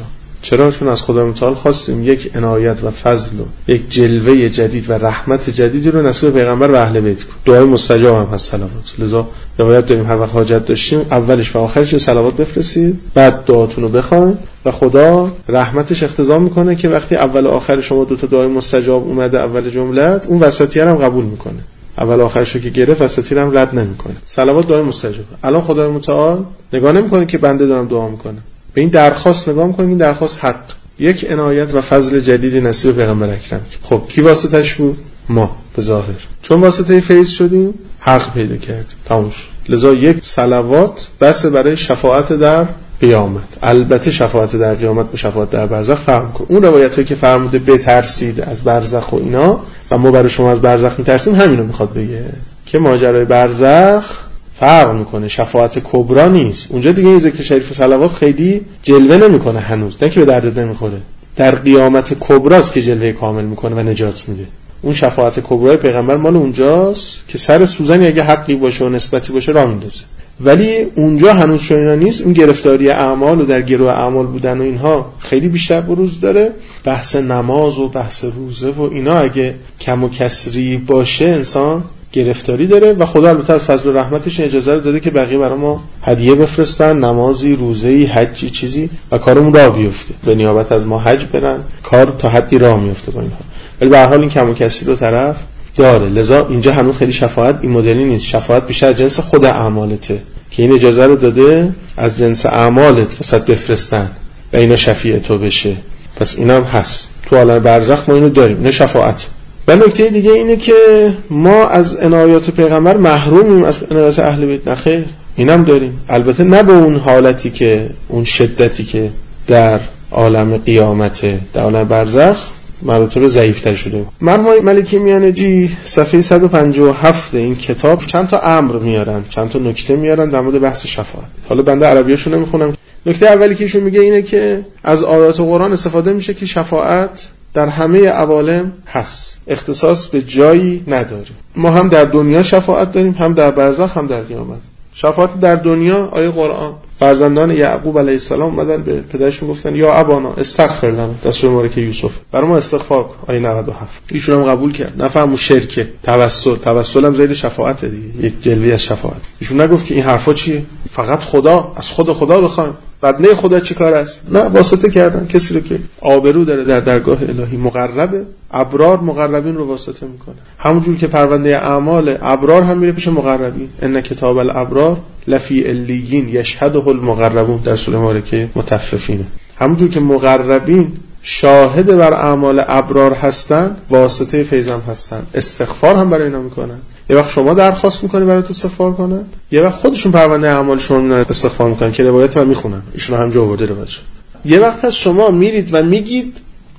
چرا؟ چون از خدای متعال خواستیم یک عنایت و فضل و یک جلوه جدید و رحمت جدیدی رو نصیب پیغمبر و اهل بیت کن. دعای مستجاب هم هست صلوات. لذا روایت داریم هر وقت حاجت داشتیم اولش و آخرش صلوات بفرستید، بعد دعاتون رو بخواید و خدا رحمتش اختضا میکنه که وقتی اول و آخر شما دو تا دعای مستجاب اومده اول جملت، اون وسطیه هم قبول میکنه. اول آخرشو که گرفت وسطی هم رد نمیکنه. صلوات دعای مستجاب. الان خدای متعال نگاه نمیکنه که بنده دارم دعا میکنه، به این درخواست نگاه میکنه. این درخواست حق، یک عنایت و فضل جدیدی نصیب پیغمبر اکرم. خب کی واسطش بود؟ ما به ظاهر، چون واسطه فیض شدیم حق پیدا کردیم، تموم شد. لذا یک صلوات بس برای شفاعت در قیامت. البته شفاعت در قیامت با شفاعت در برزخ فرق می‌کنه. اون روایتایی که فرموده بترسید از برزخ و اینا و ما برای شما از برزخ میترسیم، همینو میخواد بگه که ماجرای برزخ فرق میکنه، شفاعت کبرا نیست. اونجا دیگه این ذکر شریف صلوات خیلی جلوه نمیکنه هنوز، نه که به دردت نمیخوره. در قیامت کبراست که جلوه کامل میکنه و نجات میده. اون شفاعت کبرای پیغمبر مال اونجاست که سر سوزنی اگه حقی باشه و نسبتی باشه راه میندازه، ولی اونجا هنوز شوینا نیست. اون گرفتاری اعمال و در گروه اعمال بودن و اینها خیلی بیشتر بروز داره. بحث نماز و بحث روزه و اینا اگه کم و کسری باشه انسان گرفتاری داره و خدا البته از فضل و رحمتش اجازه رو داده که بقیه برای ما هدیه بفرستن، نمازی، روزه‌ای، حجی، چیزی، و کارمون راه بیفته. به نیابت از ما حج برن، کار تا حدی راه میفته با اینها. ولی به هر حال این کم و کسری رو طرف داره. لذا اینجا هنوز خیلی شفاعت این مدلی نیست. شفاعت بیشتر از جنس خود اعمالته که این اجازه رو داده از جنس اعمالت واسط بفرستن و اینا شفیع تو بشه. پس اینا هم هست تو عالم برزخ، ما اینو داریم، نه شفاعت. و نکته دیگه اینه که ما از عنایات پیغمبر محرومیم، از عنایات اهل بیت نخیر، اینم داریم. البته نه به اون حالتی که اون شدتی که در عالم قیامته، در عالم برزخ مراتب ضعیف‌تر شده. مرحوم ملکی میانجی صفحه 157 این کتاب چند تا امر میارن، چند تا نکته میارن در مورد بحث شفاعت. حالا بنده عربیاشو نمیخونم. نکته اولی که ایشون میگه اینه که از آیات قرآن استفاده میشه که شفاعت در همه عوالم هست، اختصاص به جایی نداره. ما هم در دنیا شفاعت داریم، هم در برزخ، هم در قیامت. شفاعت در دنیا، آیه قرآن، فرزندان یعقوب علیه السلام اومدن به پدرشون گفتن یا ابانا استغفر لنا، دستور مبارک یوسف، برای ما استغفار کن، آیه 97. ایشون هم قبول کرد، نفهمو شرکه، توسل هم زید شفاعت دیگه، یک جلوه از شفاعت. ایشون نگفت که این حرفا چیه، فقط خدا، از خدا بخوایم، بدنه خدا چی کار است؟ نه، واسطه کردن کسی رو که آبرو داره در درگاه الهی، مقربه. ابرار مقربین رو واسطه میکنه، همونجور که پرونده اعمال ابرار هم میره پیش مقربین. ان کتاب الابرار لفی علیین یشهده المقربون، در سوره مبارکه مطففین. همونجور که مقربین شاهد بر اعمال ابرار هستن، واسطه فیضم هستن، استغفار هم برای اینا میکنن. یه وقت شما درخواست میکنی برات استغفار کنن، یه وقت خودشون پرونده اعمال شما میدن استغفار میکنن که روایت من میخونن، ایشون هم جا آورده روایت. یه وقت از شما میرید و میگید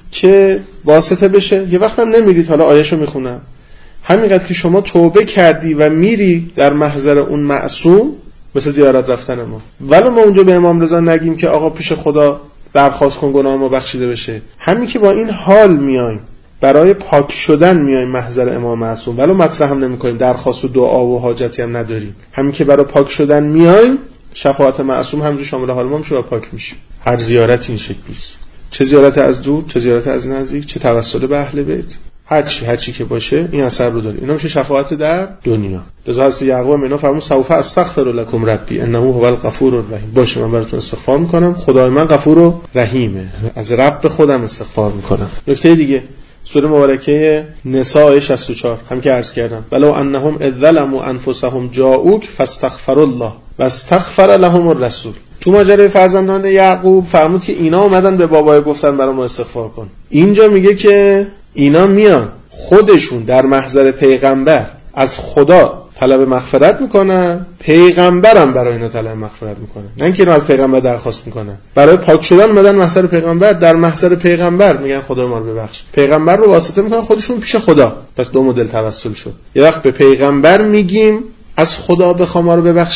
که واسطه بشه، یه وقت هم نمیرید، حالا آیه‌شو میخونم. همینقدر که شما توبه کردی و میری در محضر اون معصوم، مثل زیارت رفتن ما، ولی ما اونجا به امام رضا نگیم که آقا پیش خدا درخواست کن گناه ما بخشیده بشه. همین که با این حال میایم برای پاک شدن میایم محضر امام معصوم، ولی مطرح هم نمی‌کنیم، درخواست و دعا و حاجتی هم نداریم، همین که برای پاک شدن میایم، شفاعت معصوم همینجوری شامل حال ما میشه و پاک میشه. هر زیارتی این شکلیست، چه زیارت از دور، چه زیارت از نزدیک، چه توسل به اهل بیت، هر چی که باشه این اثر رو داره. اینا میشه شفاعت در دنیا. لذا حضرت یعقوب اینا فرمود سوف استغفر لکم ربی انه هو الغفور الرحیم، باشه من براتون استغفار میکنم، خدای من غفور و رحیمه، از رب خودم استغفار میکنم. نکته دیگه سوره مبارکه نساء 64 هم که عرض کردم، ولو انهم اذ ظلموا انفسهم جاءوک فاستغفروا الله واستغفر لهم الرسول. تو ماجرای فرزندان یعقوب فرمود که اینا اومدن به بابای گفتن برای ما استغفار کن. اینجا میگه که اینا میان خودشون در محضر پیغمبر از خدا طلب مغفرت میکنن، پیغمبرم برای اینا طلب مغفرت میکنه، نه اینکه اینا از پیغمبر درخواست میکنن. برای پاک شدن اومدن محضر پیغمبر، در محضر پیغمبر میگن خدا ما رو ببخش، پیغمبر رو واسطه میکنن خودشون پیش خدا. پس دو مدل توسل شد، یه وقت به پیغمبر میگیم از خدا بخوام ما رو ببخشه،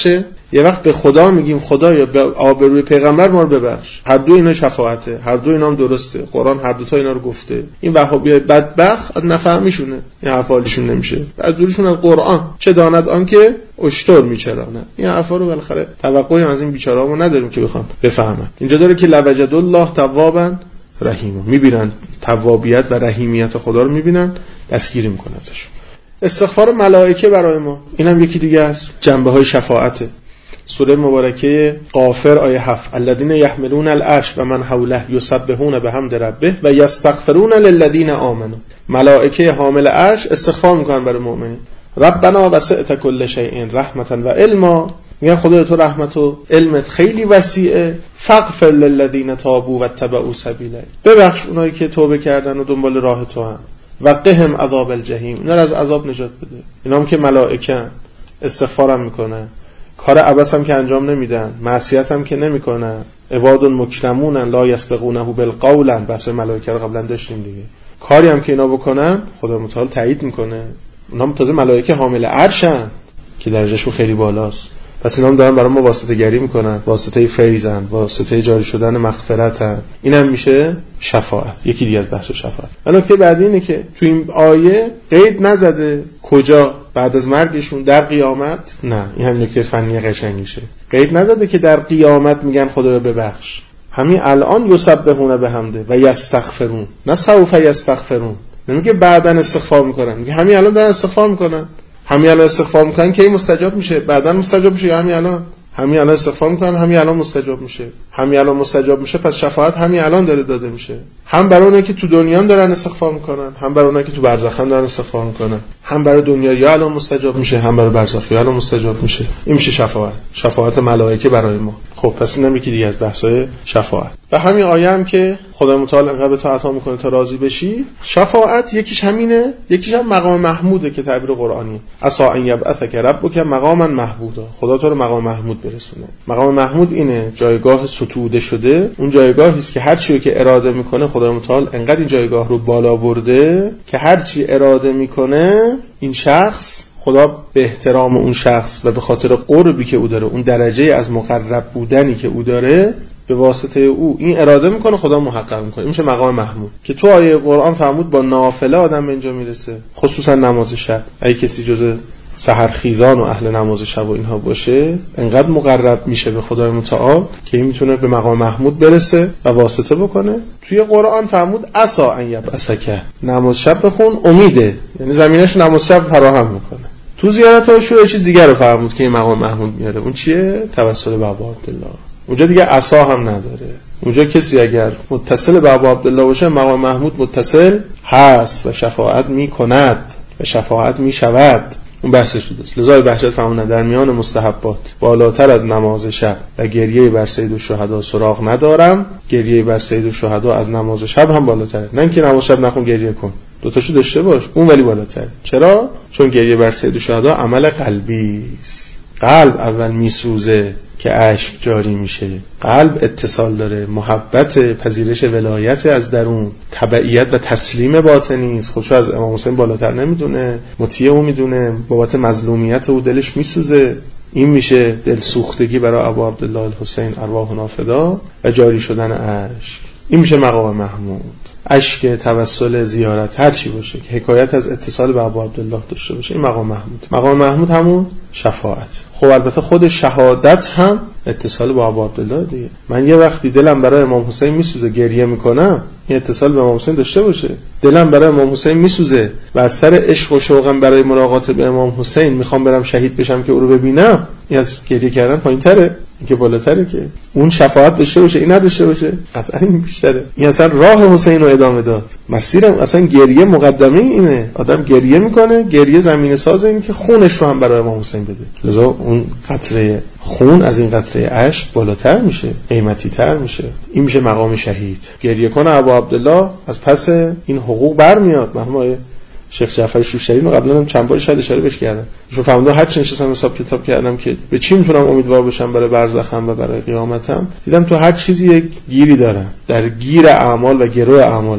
یه وقت به خدا میگیم خدایا به آبروی پیغمبر ما رو ببخش. هر دو اینا شفاعته، هر دو اینا هم درسته. قرآن هر دو تا اینا رو گفته. این وهابی بدبخت نفهمیشونه، این حرفالیشون نمیشه. از دورشون از قرآن چه داند آن که اشتر میچرانه. این حرفا رو بالاخره توقعی از این بیچاره‌ها ما نداریم که بخوام بفهمن. اینجا داره که لوجد الله توابا رحیما، میبینن توابیت و رحیمیت خدا رو میبینن، دستگیری میکنه ازشون. استغفار ملائکه برای ما اینم یکی دیگه است، جنبه‌های شفاعته. سوره مبارکه غافر آیه 7 الذين يحملون العرش و من حوله یسبحون بحمد ربه و یستغفرون للذین آمنوا. ملائکه حامل عرش استغفار میکنن برای مؤمنین. ربنا وسعت كل شيء رحمتا و علما، میگن خدای تو رحمت و علمت خیلی وسیعه، فاغفر للذین تابوا واتبعوا سبیلک، ببخش اونایی که توبه کردن و دنبال راه تو ان، و قهم عذاب الجحیم، اینا رو از عذاب نجات بده. اینا هم که ملائکه استغفارم میکنن، کار عبث هم که انجام نمیدن، معصیت هم که نمیکنن، عباد مکرمون لا یسبقونه بالقول، بحث ملائکه رو قبلا داشتیم دیگه. کاری هم که اینا بکنن خدا متعال تایید میکنه. اونا تازه ملائکه حامل عرشن که درجهشون خیلی بالاست، پس اینا هم دارن برای ما واسطه گری میکنن، واسطه فیضن، واسطه جاری شدن مغفرتن. اینم میشه شفاعت، یکی دیگه از بحث شفاعت. و نکته بعدی اینه که تو این آیه قید نزده کجا، بعد از مرگشون، در قیامت، نه این هم نکته فنی قشنگیشه، قید نزده که در قیامت میگن خدایا ببخش، همین الان یسبحون بحمده و یستغفرون، نه سوف یستغفرون، نمیگه بعداً استغفار میکنن، میگه همین الان دارن استغفار میکنن. همین الان استغفار میکنن که این مستجاب میشه، بعداً مستجاب میشه، یا همین الان استغفار میکنن، همین الان مستجاب میشه، همین الان مستجاب میشه، پس شفاعت همین الان داره داده میشه، هم برای اونایی که تو دنیا دارن استغفار میکنن، هم برای اونایی که تو برزخ دارن استغفار میکنن، هم برای دنیایی الان مستجاب میشه، هم برای برزخی الان مستجاب میشه. این میشه شفاعت، شفاعت ملائکه برای ما. خب پس اینم یکی دیگه از بحث‌های شفاعت. و همین آیه هم که خدای متعال انقدر به تو عطا میکنه تا راضی بشی، شفاعت یکیش همینه، یکیش هم مقام محموده که تعبیر قرآنی، عسا ان یبعثک ربک مقاما محمودا، خدا تو رو مقام محمود برسونه. مقام محمود اینه جایگاه ستوده شده، اون جایگاهی است که هر چیزی که اراده میکنه خدای متعال انقدر این جایگاه رو بالا برده که هر چی اراده میکنه این شخص، خدا به احترام اون شخص و به خاطر قربی که او داره، اون درجه از مقرب بودنی که او داره، به واسطه او این اراده میکنه، خدا محقق میکنه. این میشه مقام محمود که تو آیه قرآن فرمود با نافله آدم به اینجا میرسه، خصوصا نماز شب. اگه کسی جزء سحرخیزان و اهل نماز شب و اینها باشه، انقدر مقرب میشه به خدای متعال که این میتونه به مقام محمود برسه و واسطه بکنه. توی قرآن فرمود عسا ان یبعثک، نماز شب بخون، امیده، یعنی زمینش نماز شب فراهم میکنه. تو زیارت ها شو چیز دیگر رو فرمود که این مقام محمود میاره، اون چیه؟ توسل به ابا عبدالله. اونجا دیگه عصا هم نداره، اونجا کسی اگر متصل به ابا عبدالله باشه مقام محمود متصل هست و شفاعت میکند و شفاعت میشود. اون بحثش بوده. لذا بهجت فهموندن در میان مستحبات بالاتر از نماز شب و گریه بر سید الشهدا سراغ ندارم، گریه بر سید الشهدا از نماز شب هم بالاتره. نه اینکه نماز شب نخون گریه کن، دوتاشو داشته باش، اون ولی بالاتره. چرا؟ چون گریه بر سید الشهدا عمل قلبی است. قلب اول میسوزه که اشک جاری میشه، قلب اتصال داره، محبت، پذیرش ولایت از درون، تبعیت و تسلیم باطنی است. خودشو از امام حسین بالاتر نمیدونه، مطیع او میدونه، بابت مظلومیت او دلش میسوزه. این میشه دلسوختگی برای ابا عبدالله الحسین ارواحنا فدا و جاری شدن اشک. این میشه مقام محمود. اشک، توسل، زیارت، هر چی باشه که حکایت از اتصال به ابا عبدالله داشته باشه، این مقام محمود. مقام محمود همون شفاعت. خب البته خود شهادت هم اتصال به ابا عبدالله دیگه. من یه وقتی دلم برای امام حسین میسوزه گریه میکنم، این اتصال به امام حسین داشته باشه. دلم برای امام حسین میسوزه و از سر عشق و شوقم برای ملاقات به امام حسین میخوام برم شهید بشم که او رو ببینم، این از گریه کردن پایین‌تره، این که بالاتره. که اون شفاعت داشته باشه این نداشته باشه، قطعا این بیشتره. این اصلا راه حسین رو ادامه داد، مسیرم اصلا گریه مقدمه اینه. آدم گریه میکنه، گریه زمینه ساز این که خونش رو هم برای امام حسین بده. لذا اون قطره خون از این قطره اشک بالاتر میشه، قیمتی تر میشه. این میشه مقام شهید. گریه کنه ابا عبدالله از پس این حقوق برمیاد. مرحوم شیخ جعفر شوشتری رو قبلا هم چند بار شاید اشاره بهش کردم، چون فهمیدم هر چی نشستم حساب کتاب کردم که به چی میتونم امیدوار باشم برای برزخم و برای قیامتم، دیدم تو هر چیزی یک گیری دارم، در گیر اعمال و گروه اعمالم.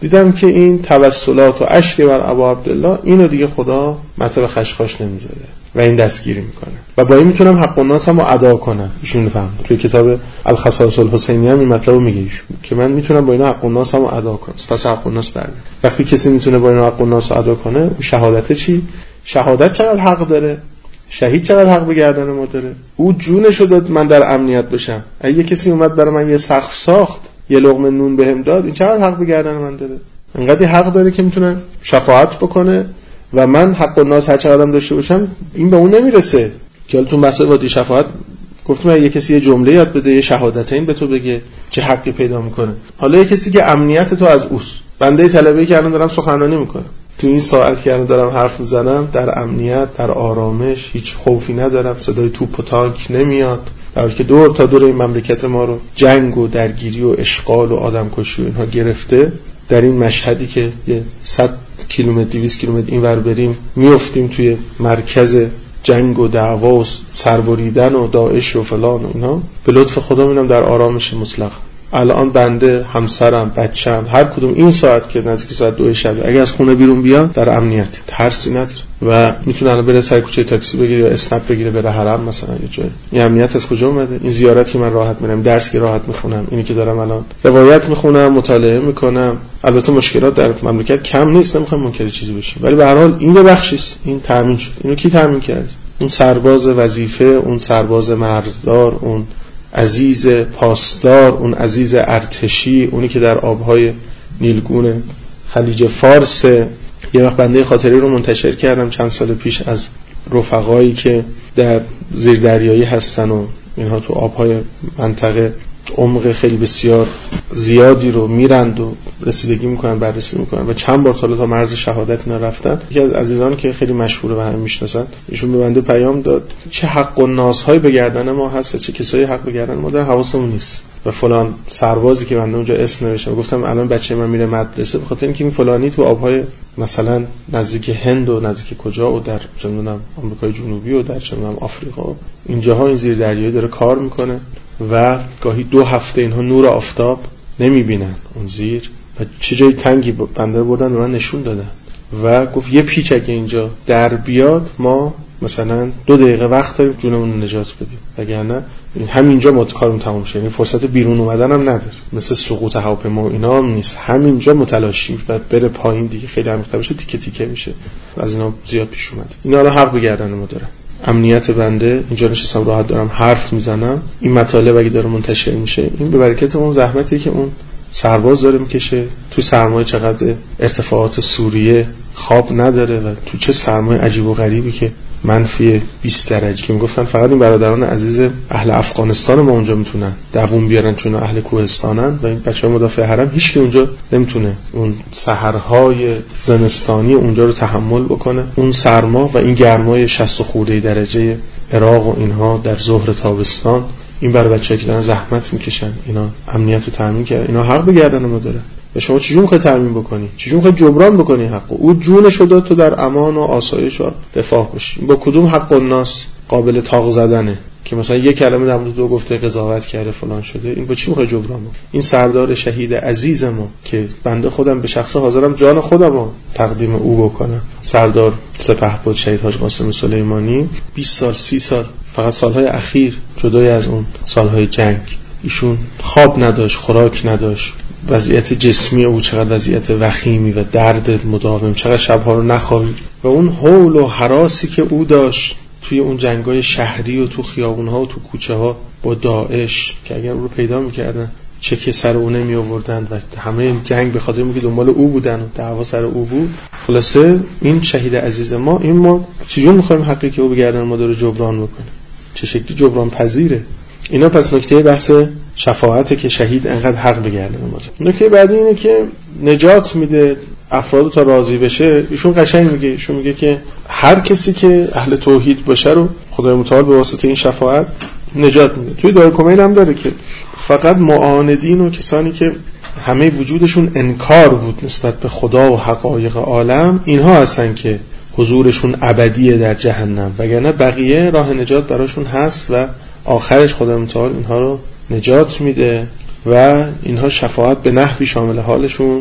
دیدم که این توسلات و اشک بر ابا عبدالله اینو دیگه خدا مطلب خشخاش نمیذاره و این دستگیری میکنه و با این میتونم حق الناس هم ادا کنم. ایشون فهم توی کتاب الخصائص الحسینیه هم این مطلبو میگه ایشون که من میتونم با اینا حق الناس هم ادا کنم. پس حق الناس برمیاد. وقتی کسی میتونه با اینا حق الناس ادا کنه، اون شهادت چی؟ شهادت چقدر حق داره؟ شهید چقدر حق به گردن ما داره؟ او جونشو داد من در امنیت باشم. اگه کسی اومد برای من یه سقف ساخت، یه لقمه نون بهم داد، این چقدر حق به گردن من داره؟ انقدر حق داره که میتونه شفاعت بکنه و من حق الناس هر چقدرم داشته باشم این به اون نمیرسه. که حالتون بحث وادی شفاعت گفتم اگه کسی یه جمله یاد بده، یه شهادتین به تو بگه، چه حقی پیدا میکنه. حالا یه کسی که امنیت تو از اوست، بنده طلبه‌ای که الان دارم سخنرانی میکنم، تو این ساعت که الان دارم حرف میزنم در امنیت، در آرامش، هیچ خوفی ندارم، صدای توپ و تانک نمیاد، در حالی که دور تا دور این مملکت ما رو جنگ و درگیری و اشغال و آدمکشی و اینها گرفته. در این مشهدی که یه 100 کیلومتر 200 کیلومتر اینور بریم میافتیم توی مرکز جنگ و دعوا و سربریدن و داعش و فلان و اینا، به لطف خدا میبینم در آرامش مطلق. الان بنده، همسرم، بچه‌م، هر کدوم این ساعت که نزدیک ساعت 2 شب اگه از خونه بیرون بیان در امنیت، ترسی نداره و میتونه الان بره سر کوچه تاکسی بگیره یا اسنپ بگیره بره حرم مثلا یه جایی. این امنیت از کجا اومده؟ این زیارت که من راحت میرم، درس که راحت میخونم، اینی که دارم الان روایت میخونم، مطالعه میکنم. البته مشکلات در مملکت کم نیست، نمیخوام منکر چیزی بشیم، ولی به هر حال این یه بخشی است. این تامین شد. اینو کی تامین کرد؟ اون سرباز وظیفه، اون سرباز مرزدار، اون عزیز پاسدار، اون عزیز ارتشی، اونی که در آبهای نیلگون خلیج فارس. یه وقت بنده خاطری رو منتشر کردم چند سال پیش از رفقایی که در زیردریایی هستن و اینها تو آبهای منطقه عمق خیلی بسیار زیادی رو میرند و رسیدگی میکنن، بررسی میکنن و چند بار تا مرز شهادت اینا رفتن. یکی از عزیزان که خیلی مشهوره و همه میشناسن، ایشون به بنده پیام داد چه حق الناس های به گردن ما هست و چه کسایی حق به گردن ما دارن، حواسمون نیست. و فلان سربازی که بنده اونجا اسم نوشتم، گفتم الان بچه من میره مدرسه به خاطر اینکه این فلانی تو آبهای مثلا نزدیک هند و نزدیک کجا و در چندونم آمریکای جنوبی و در چندونم آفریقا اینجاها این زیردریایی داره کار میکنه و گاهی 2 هفته اینها نور آفتاب نمیبینن اون زیر و چه جای تنگی بنده بردن و من نشون دادن و گفت یه پیچ اگه اینجا در بیاد ما مثلا 2 دقیقه وقت داریم جونمون رو نجات بدیم، وگرنه همینجا ما کارمون تموم شه. یعنی فرصت بیرون اومدن هم نداره، مثل سقوط هواپیما اینا هم نیست، همینجا متلاشی و بره پایین دیگه خیلی عمیق‌تر بشه، تیکه تیکه میشه. از اینا زیاد پیش اومد. اینا رو حق به گردن ما داره. امنیت بنده اینجا نشستم راحت دارم حرف میزنم، این مطالب اگه داره منتشر میشه این به برکت اون زحمتی که اون سرباز داره میکشه. تو سرمایه چقدر ارتفاعات سوریه خواب نداره و تو چه سرمایه عجیب و غریبی که منفی 20 درجه که میگفتن فقط این برادران عزیز اهل افغانستان ما اونجا میتونن دووم بیارن چون اهل کوهستانن و این بچه‌ها مدافع حرم هیچ کی اونجا نمیتونه اون سحرهای زمستانی اونجا رو تحمل بکنه، اون سرما و این گرمای 60 خورده درجه عراق و اینها در ظهر تابستان. این برای بچه‌ها که دارن زحمت میکشن اینا امنیت رو تامین کردن، اینا حق به گردن ما داره. و شما چجوری میخوای تامین بکنی؟ چجوری میخوای جبران بکنی حقو؟ او جونش رو داد تو در امان و آسایش و رفاه باشی. با کدوم حق الناس قابل طاق زدنه که مثلا یک کلمه در مورد تو گفته قضاوت کرده فلان شده، این با چی میخوای جبران بکنی؟ این سردار شهید عزیز ما که بنده خودم به شخصه حاضرم جان خودم رو تقدیم او بکنم، سردار سپهبد شهید حاج قاسم سلیمانی، 20 سال 30 سال فقط سالهای اخیر جدای از اون سالهای جنگ ایشون خواب نداشت، خوراک نداشت، وضعیت جسمی او چقدر وضعیت وخیمی و درد مداوم، چقدر شبها رو نخوابید و اون هول و هراسی که او داشت توی اون جنگای شهری و تو خیابونها و تو کوچه ها با داعش که اگر او رو پیدا میکردن چکه سر او نمی آوردن و همه جنگ به خاطر اینکه دنبال او بودن و دعوا سر او بود. خلاصه این شهید عزیز ما، این ما چجور میخوایم حقی که او به گردن ما داره جبران بکنه؟ چه شکلی جبران پذیره؟ اینا پس نکته بحث شفاعته که شهید انقدر حق به گردن ما داره. نکته بعدی اینه که نجات میده افراد تا راضی بشه. ایشون قشنگ میگه، ایشون میگه که هر کسی که اهل توحید باشه رو خدای متعال به واسطه این شفاعت نجات میده. توی دعای کمیل هم داره که فقط معاندین و کسانی که همه وجودشون انکار بود نسبت به خدا و حقایق عالم، اینها هستن که حضورشون ابدیه در جهنم، وگرنه بقیه راه نجات براشون هست و آخرش خدای متعال اینها رو نجات میده و اینها شفاعت به نحوی شامل حالشون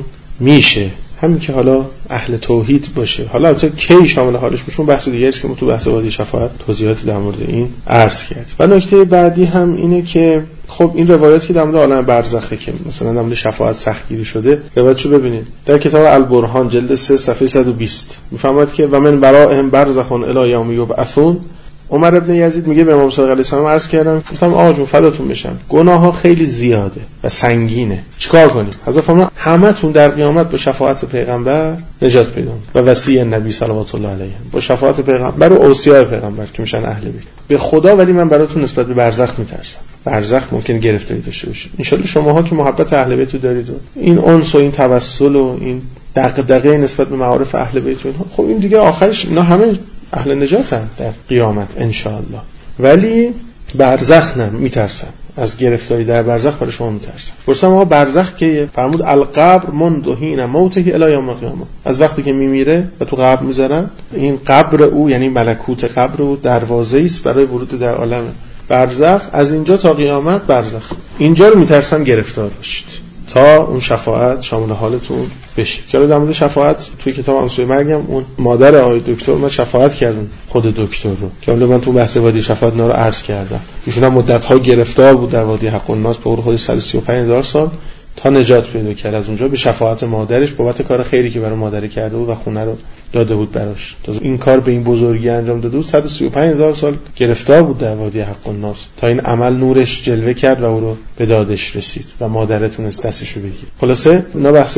میشه، همین که حالا اهل توحید باشه. حالا تا کی شامل حالش بشه بحث دیگه است که ما تو بحث وادی شفاعت توضیحات در مورد این عرض کردیم. و نکته بعدی هم اینه که خب این روایت که در مورد عالم برزخه که مثلا در مورد شفاعت سختگیری شده، روایتشو ببینید در کتاب البرهان جلد 3 صفحه 120 میفرماید که و من برائهم برزخون الی یوم یبعثون. عمر ابن یزید میگه به امام صادق علیه السلام عرض کردم، گفتم آقا جون فداتون بشم، گناه‌ها خیلی زیاده و سنگینه، چیکار کنیم؟ حضرت فرمودن همتون در قیامت با شفاعت پیغمبر نجات پیدا و وصی نبی صلوات الله علیه، با شفاعت پیغمبر و اوصیای پیغمبر که میشن اهل بیت. به خدا ولی من براتون نسبت به برزخ میترسم. برزخ ممکن گرفتاری داشته باشه. ان شاءالله شماها که محبت اهل بیت دارید و این انس و این توسل و این دغدغه نسبت به معارف اهل بیت و اینها، خب این دیگه آخرش اینا همه اهل نجاتن در قیامت ان شاء الله. ولی برزخ نه، میترسم از گرفتاری در برزخ، برای شما میترسم. گفتم آقا برزخ که فرمود القبر منذ حین موته الی یوم القیامه، از وقتی که میمیره و تو قبر میذارن، این قبر او یعنی ملکوت قبر او دروازه‌ای است برای ورود در عالم برزخ، از اینجا تا قیامت برزخ. اینجا رو میترسم گرفتار باشید تا اون شفاعت شامل حالتون بشه. که در مورد شفاعت توی کتاب امثال مرگم اون مادر آقای دکتر من شفاعت کردن خود دکتر رو، که من تو بحث وادی شفاعت اینا رو عرض کردم. ایشون هم مدت‌ها گرفتار بود در وادی حق الناس، به قول خودش 135000 سال تا نجات پیدا کرد از اونجا به شفاعت مادرش بابت کار خیری که برای مادر کرده بود و خونه رو داده بود براش. این کار به این بزرگی انجام داده بود، 135000 سال گرفتار بود در وادی حق الناس تا این عمل نورش جلوه کرد و او رو به دادش رسید و مادر تونست دستشو بگیره. خلاصه اینا بحث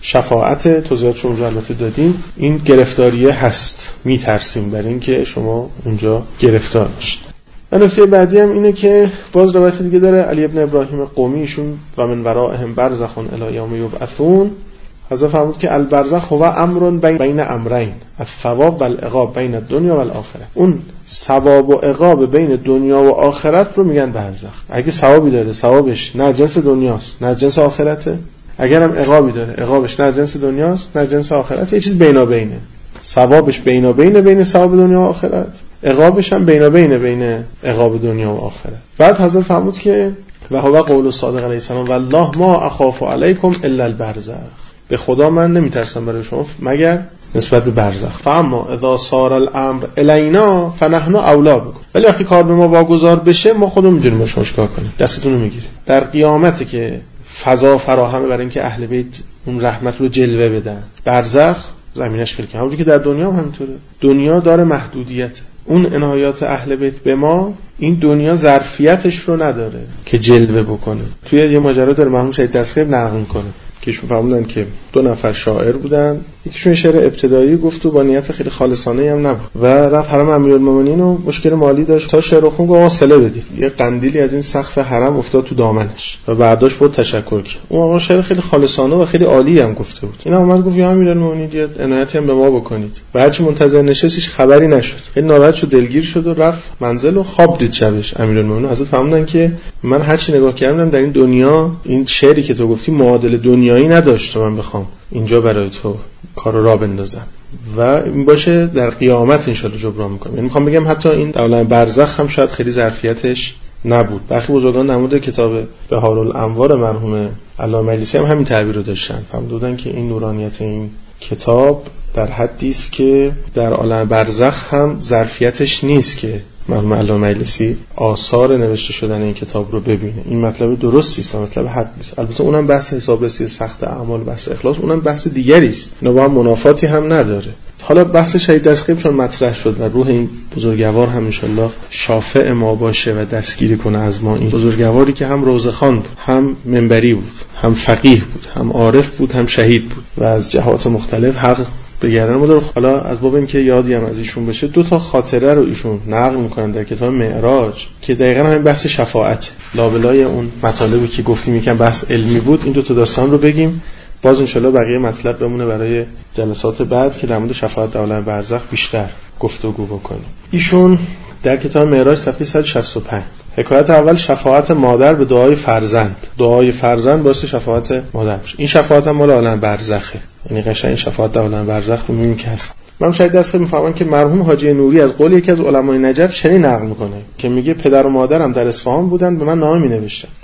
شفاعت، توضیحاتش رو البته دادیم. این گرفتاریه هست، میترسیم برای اینکه شما اونجا گرفتار بشید. و نکته بعدی هم اینه که باز روایت دیگه داره علی ابن ابراهیم قمی، ایشون و من ورائهم برزخون الی یوم یبعثون، حضرت فرمود که البرزخ هو امر بین امرین الثواب والعقاب بین الدنیا والآخره. اون ثواب و عقاب بین دنیا و آخرت رو میگن برزخ. اگه ثوابی داره ثوابش نه جنس دنیاست نه جنس آخرته، اگر هم عقابی داره عقابش نه جنس دنیاست نه جنس آخرته، یه چیز بینابینه. ثوابش بین ثواب دنیا و آخرت، عقابش هم بین عقاب دنیا و آخرت. بعد حضرت فرمود که و هو قول صادق علیه السلام والله ما اخاف علیکم الا البرزخ، به خدا من نمیترسم برای شما مگر نسبت به برزخ. فاما اذا صار الامر الینا فنحن اولا بکن، ولی وقتی کار به ما واگذار بشه ما خودمون میدونیم با شما چیکار کنیم، دستتون رو میگیریم. در قیامت که فضا فراهمه برای اینکه اهل بیت اون رحمت رو جلوه بدن، برزخ زمینش خیلی کمه. همونجوری که در دنیا هم همینطوره، دنیا داره محدودیت. اون عنایات اهل بیت به ما، این دنیا ظرفیتش رو نداره که جلوه بکنه. توی یه ماجرا داره مرحوم شهید دستگیر نقل میکنه که ایشون فرمودن که 2 نفر شاعر بودن، یکیشون شعر ابتدایی گفت و با نیت خیلی خالصانه هم نبود و رفت حرم امیرالمومنین و مشکل مالی داشت، تا شعر خون گفت واصله بدید، یه قندیلی از این سقف حرم افتاد تو دامنش و برداشت بود تشکر کرد. اون آقا شعر خیلی خالصانه و خیلی عالی هم گفته بود. اینا اومد گفت یا امیرالمومنین عنایتی هم به ما بکنید. و هرچی منتظر نشستش خبری نشد، خیلی ناراحت شد، دلگیر شد و رفت منزل و خواب دید شبش. امیرالمومنین حضرت فرمودن که من هرچی نگاه کردم در این دنیا این شعری که تو گفتی معادل دنیایی نداشت، من بخوام اینجا برای تو کارو را بندازم و این باشه در قیامت انشالله جبران میکنم. یعنی میخوام بگم حتی این عالم برزخ هم شاید خیلی ظرفیتش نبود. برخی بزرگان در مورد کتاب بهارالانوار مرحوم علامه مجلسی هم همین تعبیر رو داشتن، فهمیدن که این نورانیت این کتاب در حدی است که در عالم برزخ هم ظرفیتش نیست که مرحوم علامه مجلسی آثار نوشته شدن این کتاب رو ببینه. این مطلب درستی است، مطلب حق نیست. البته اونم بحث حسابرسی سخت اعمال، بحث اخلاص، اونم بحث دیگری است، اینا با هم منافاتی هم نداره. حالا بحث شهید دستگیر چون مطرح شد و روح این بزرگوار هم انشالله شافع ما باشه و دستگیری کنه از ما، این بزرگواری که هم روزخوان بود، هم منبری بود، هم فقیه بود، هم عارف بود، هم شهید بود و از جهات مختلف حق به گردن ما داره. حالا از باب این که یادی هم از ایشون بشه، 2 تا خاطره رو ایشون نقل میکنن در کتاب معراج که دقیقاً همین بحث شفاعت، لابلای اون مطالبی که گفتیم یکم بحث علمی بود، این 2 تا داستان رو بگیم، باز انشالله بقیه مطلب بمونه برای جلسات بعد که در مورد شفاعت در عالم برزخ بیشتر گفتگو بکنیم. ایشون در کتاب معراج صفحه 165 حکایت اول شفاعت مادر به دعای فرزند، دعای فرزند باعث شفاعت مادر میشه. این شفاعت هم مال عالم برزخه، یعنی قشنگ شفاعت در عالم برزخ رو میبینیم که هست. من شاید دست میفهمم که مرحوم حاجی نوری از قول یکی از علمای نجف چنین نقل میکنه که میگه پدر و مادرم در اصفهان بودن، به من نامه مینوشتن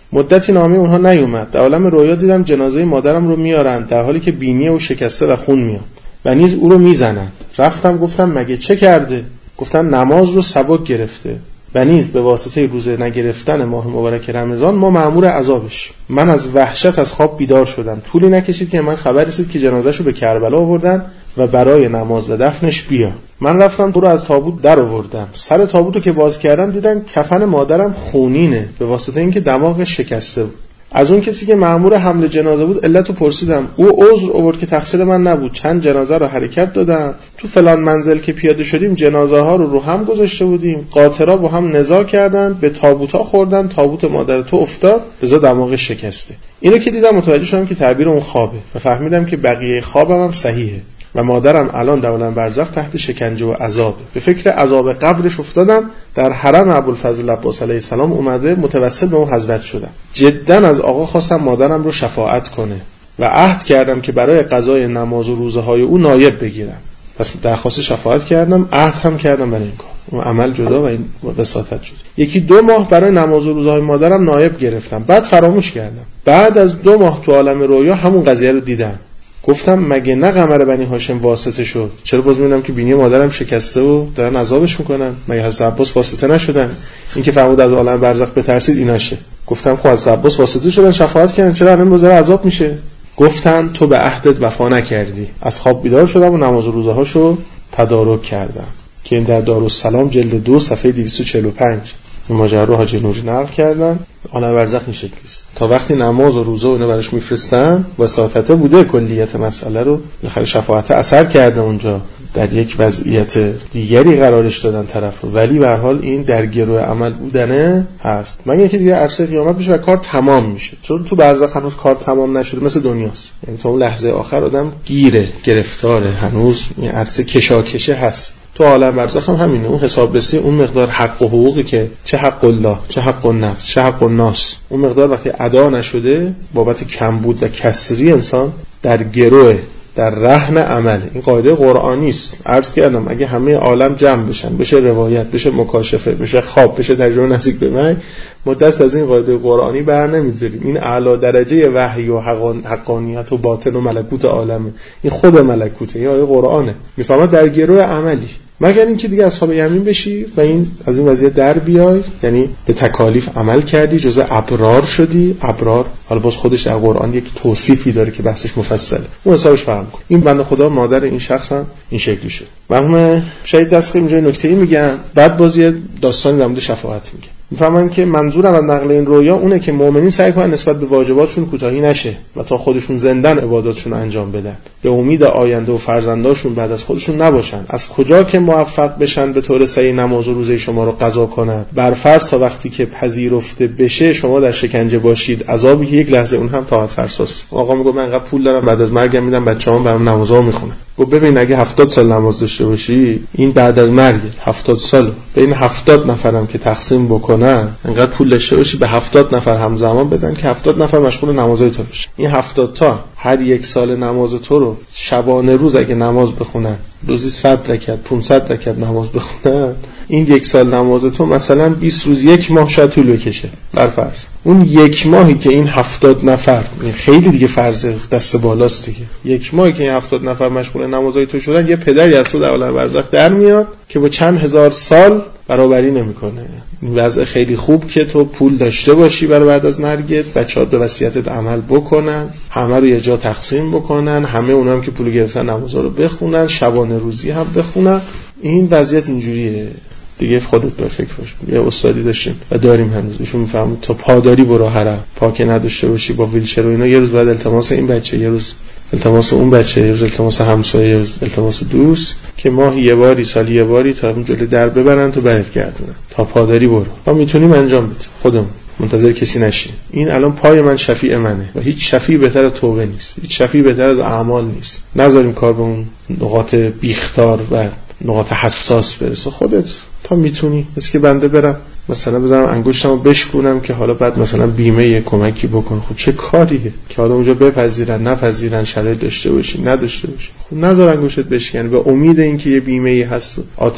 مدتی نامه اونها نیومد. در عالم رویا دیدم جنازه مادرم رو میارن در حالی که بینی او شکسته و خون میاد و نیز او رو میزنند. رفتم گفتم مگه چه کرده؟ گفتن نماز رو سبک گرفته و نیز به واسطه روزه نگرفتن ماه مبارک رمضان ما مأمور عذابش. من از وحشت از خواب بیدار شدم. طولی نکشید که من خبر رسید که جنازه‌شو به کربلا آوردن و برای نماز و دفنش بیا. من رفتم تو رو از تابوت در آوردم. سر تابوتو که باز کردم دیدم کفن مادرم خونینه به واسطه اینکه دماغش شکسته بود. از اون کسی که مأمور حمل جنازه بود علتو پرسیدم. او عذر آورد که تقصیر من نبود. چند جنازه رو حرکت دادم. تو فلان منزل که پیاده شدیم جنازه ها رو هم گذاشته بودیم. قاطرها با هم نزاع کردن، به تابوتا خوردن، تابوت مادر تو افتاد، لذا دماغش شکسته. اینو که دیدم متوجه شدم که تعبیر اون خوابه و فهمیدم که بقیه خوابم هم صحیحه و مادرم الان در عالم برزخ تحت شکنجه و عذاب. به فکر عذاب قبرش افتادم. در حرم ابوالفضل عباس علیه السلام اومده، متوسل به اون حضرت شدم. جدا از آقا خواستم مادرم رو شفاعت کنه و عهد کردم که برای قضای نماز و روزه های او نایب بگیرم. پس درخواست شفاعت کردم، عهد هم کردم برای این کار. اون عمل جدا و این وساطت جدا. یکی 2 ماه برای نماز و روزه های مادرم نایب گرفتم. بعد فراموش کردم. بعد از 2 ماه تو عالم رویا همون قضیه رو دیدم. گفتم مگه نه قمر بنی هاشم واسطه شد؟ چرا باز میبینم که بینی مادرم شکسته و دارن عذابش میکنن؟ مگه حضرت عباس واسطه نشدن؟ این که فرمود از عالم برزخ بترسید ایناشه. گفتم خب حضرت عباس واسطه شدن، شفاعت کردن، چرا الان بازار عذاب میشه؟ گفتن تو به عهدت وفا نکردی. از خواب بیدار شدم و نماز و روزه هاشو تدارک کردم که این در دارالسلام جلد 2 صفحه 245 این ماجرا رو حاجی نوری نقل کردن. عالم برزخ این شکلی است. تا وقتی نماز و روزه اینو براش میفرستن وساطته بوده کلیت مسئله رو، بالاخره شفاعت اثر کرده اونجا، در یک وضعیت دیگری قرارش دادن طرف رو، ولی به هر حال این در گروه عمل بودنه هست. مگه اینکه دیگه عرصه قیامت بشه و کار تمام میشه. چون تو برزخ هنوز کار تمام نشده، مثل دنیاست. یعنی تا اون لحظه آخر آدم گرفتاره، هنوز این عرصه کشاکشه هست. تو عالم برزخ هم همینه. اون حسابرسی، اون مقدار حق و حقوقی که چه حق الله، چه حق النفس، چه حق الناس، اون مقدار وقتی ادا نشده بابت کمبود و کسری انسان در گروه، در رهن عمل. این قاعده قرآنی است. عرض کردم اگه همه عالم جمع بشن، بشه روایت، بشه مکاشفه، بشه خواب، بشه تجربه نزدیک به مرگ، ما دست از این قاعده قرآنی بر نمی‌داریم. این اعلی درجه وحی و حقانیت و باطن و ملکوت عالمه. این خود ملکوته. این آیه قرآنه. میفهمد در گروه عملی. مگر اینکه دیگه اصحاب یمین بشی و این از این وضعیت در بیای، یعنی به تکالیف عمل کردی، جزء ابرار شدی. ابرار حالا باز خودش در قرآن یک توصیفی داره که بحثش مفصله، اون حسابش فهم کن. این بنده خدا مادر این شخص هم این شکلی شد. مرحوم شهید دستخیل اینجا نکته‌ای میگن، بعد باز یه داستانی در مورد شفاعت میگه. میفهمن که منظورم از نقل این رویا اونه که مؤمنین سعی کنن نسبت به واجباتشون کوتاهی نشه و تا خودشون زندن عباداتشون انجام بدن، به امید آینده و فرزنداشون بعد از خودشون نباشن. از کجا که موفق بشن به طور صحیح نماز و روزه شما رو قضا کنن، بر فرض تا وقتی که پذیرفته بشه شما در شکنجه باشید، عذابی یک لحظه اون هم طاعت فرساست. آقا میگه من انقدر پول دارم بعد از مرگم میدم بچه‌ام برام نمازا میخونن. گفت ببین اگه 70 سال نماز داشته باشی این بعد از مرگ 70 سال بین 70 نفرم که تقسیم بکنن، انقدر پول داشته باشی به 70 نفر همزمان بدن که 70 نفر مشغول نمازای تو بشن. این 70 تا هر یک سال نماز تو رو شبانه روز اگه نماز بخونن، روزی 100 رکعت 500 رکعت نماز بخونن، این یک سال نماز تو مثلا 20 روز 1 ماه شاید طول بکشه بر فرض. اون 1 ماهی که این 70 نفر، خیلی دیگه فرض دست بالاست دیگه، 1 ماهی که این 70 نفر مشغول نمازای تو شدن، یه پدری از تو در عالم برزخ در میاد که با چند هزار سال برابری نمیکنه. این وضع خیلی خوب که تو پول داشته باشی برای بعد از مرگت، بچه‌ها به وصیتت عمل بکنن، همه رو یه جا تقسیم بکنن، همه اونها هم که پول گرفتن نمازا رو بخونن، شبانه روزی هم بخونن. این وضعیت اینجوریه دیگه. خودت به فکر باش. یه استادی داشتیم و داریم هنوز، ایشون میفهمه تا پاداری برو حرم، پاکه نداشته باشی با ویلچر و اینا، یه روز بعد التماس این بچه، یه روز التماس اون بچه، یه روز التماس همسایه، یه روز التماس دوست که ماهی یه باری، سالی یه باری تا اون جلوی در ببرن تو برات گردونن. تا پاداری برو. ما میتونیم انجام بدیم. خودمون منتظر کسی نشین. این الان پای من شفیع منه و هیچ شفیع بهتر از توبه نیست، هیچ شفیع بهتر از اعمال نیست. نذاریم کار به اون نقاط بیختار و نقاط حساس برسه. خودت تا میتونی، مثل که بنده برم مثلا بذارم انگشتمو بشکونم که حالا بعد مثلا بیمه یه کمکی بکن، خب چه کاریه که حالا اونجا بپذیرن نپذیرن، شرایط داشته باشی نداشته باشی، خب نذار انگشتت بشکنی به امید اینکه یه بیمه‌ای هست، آتش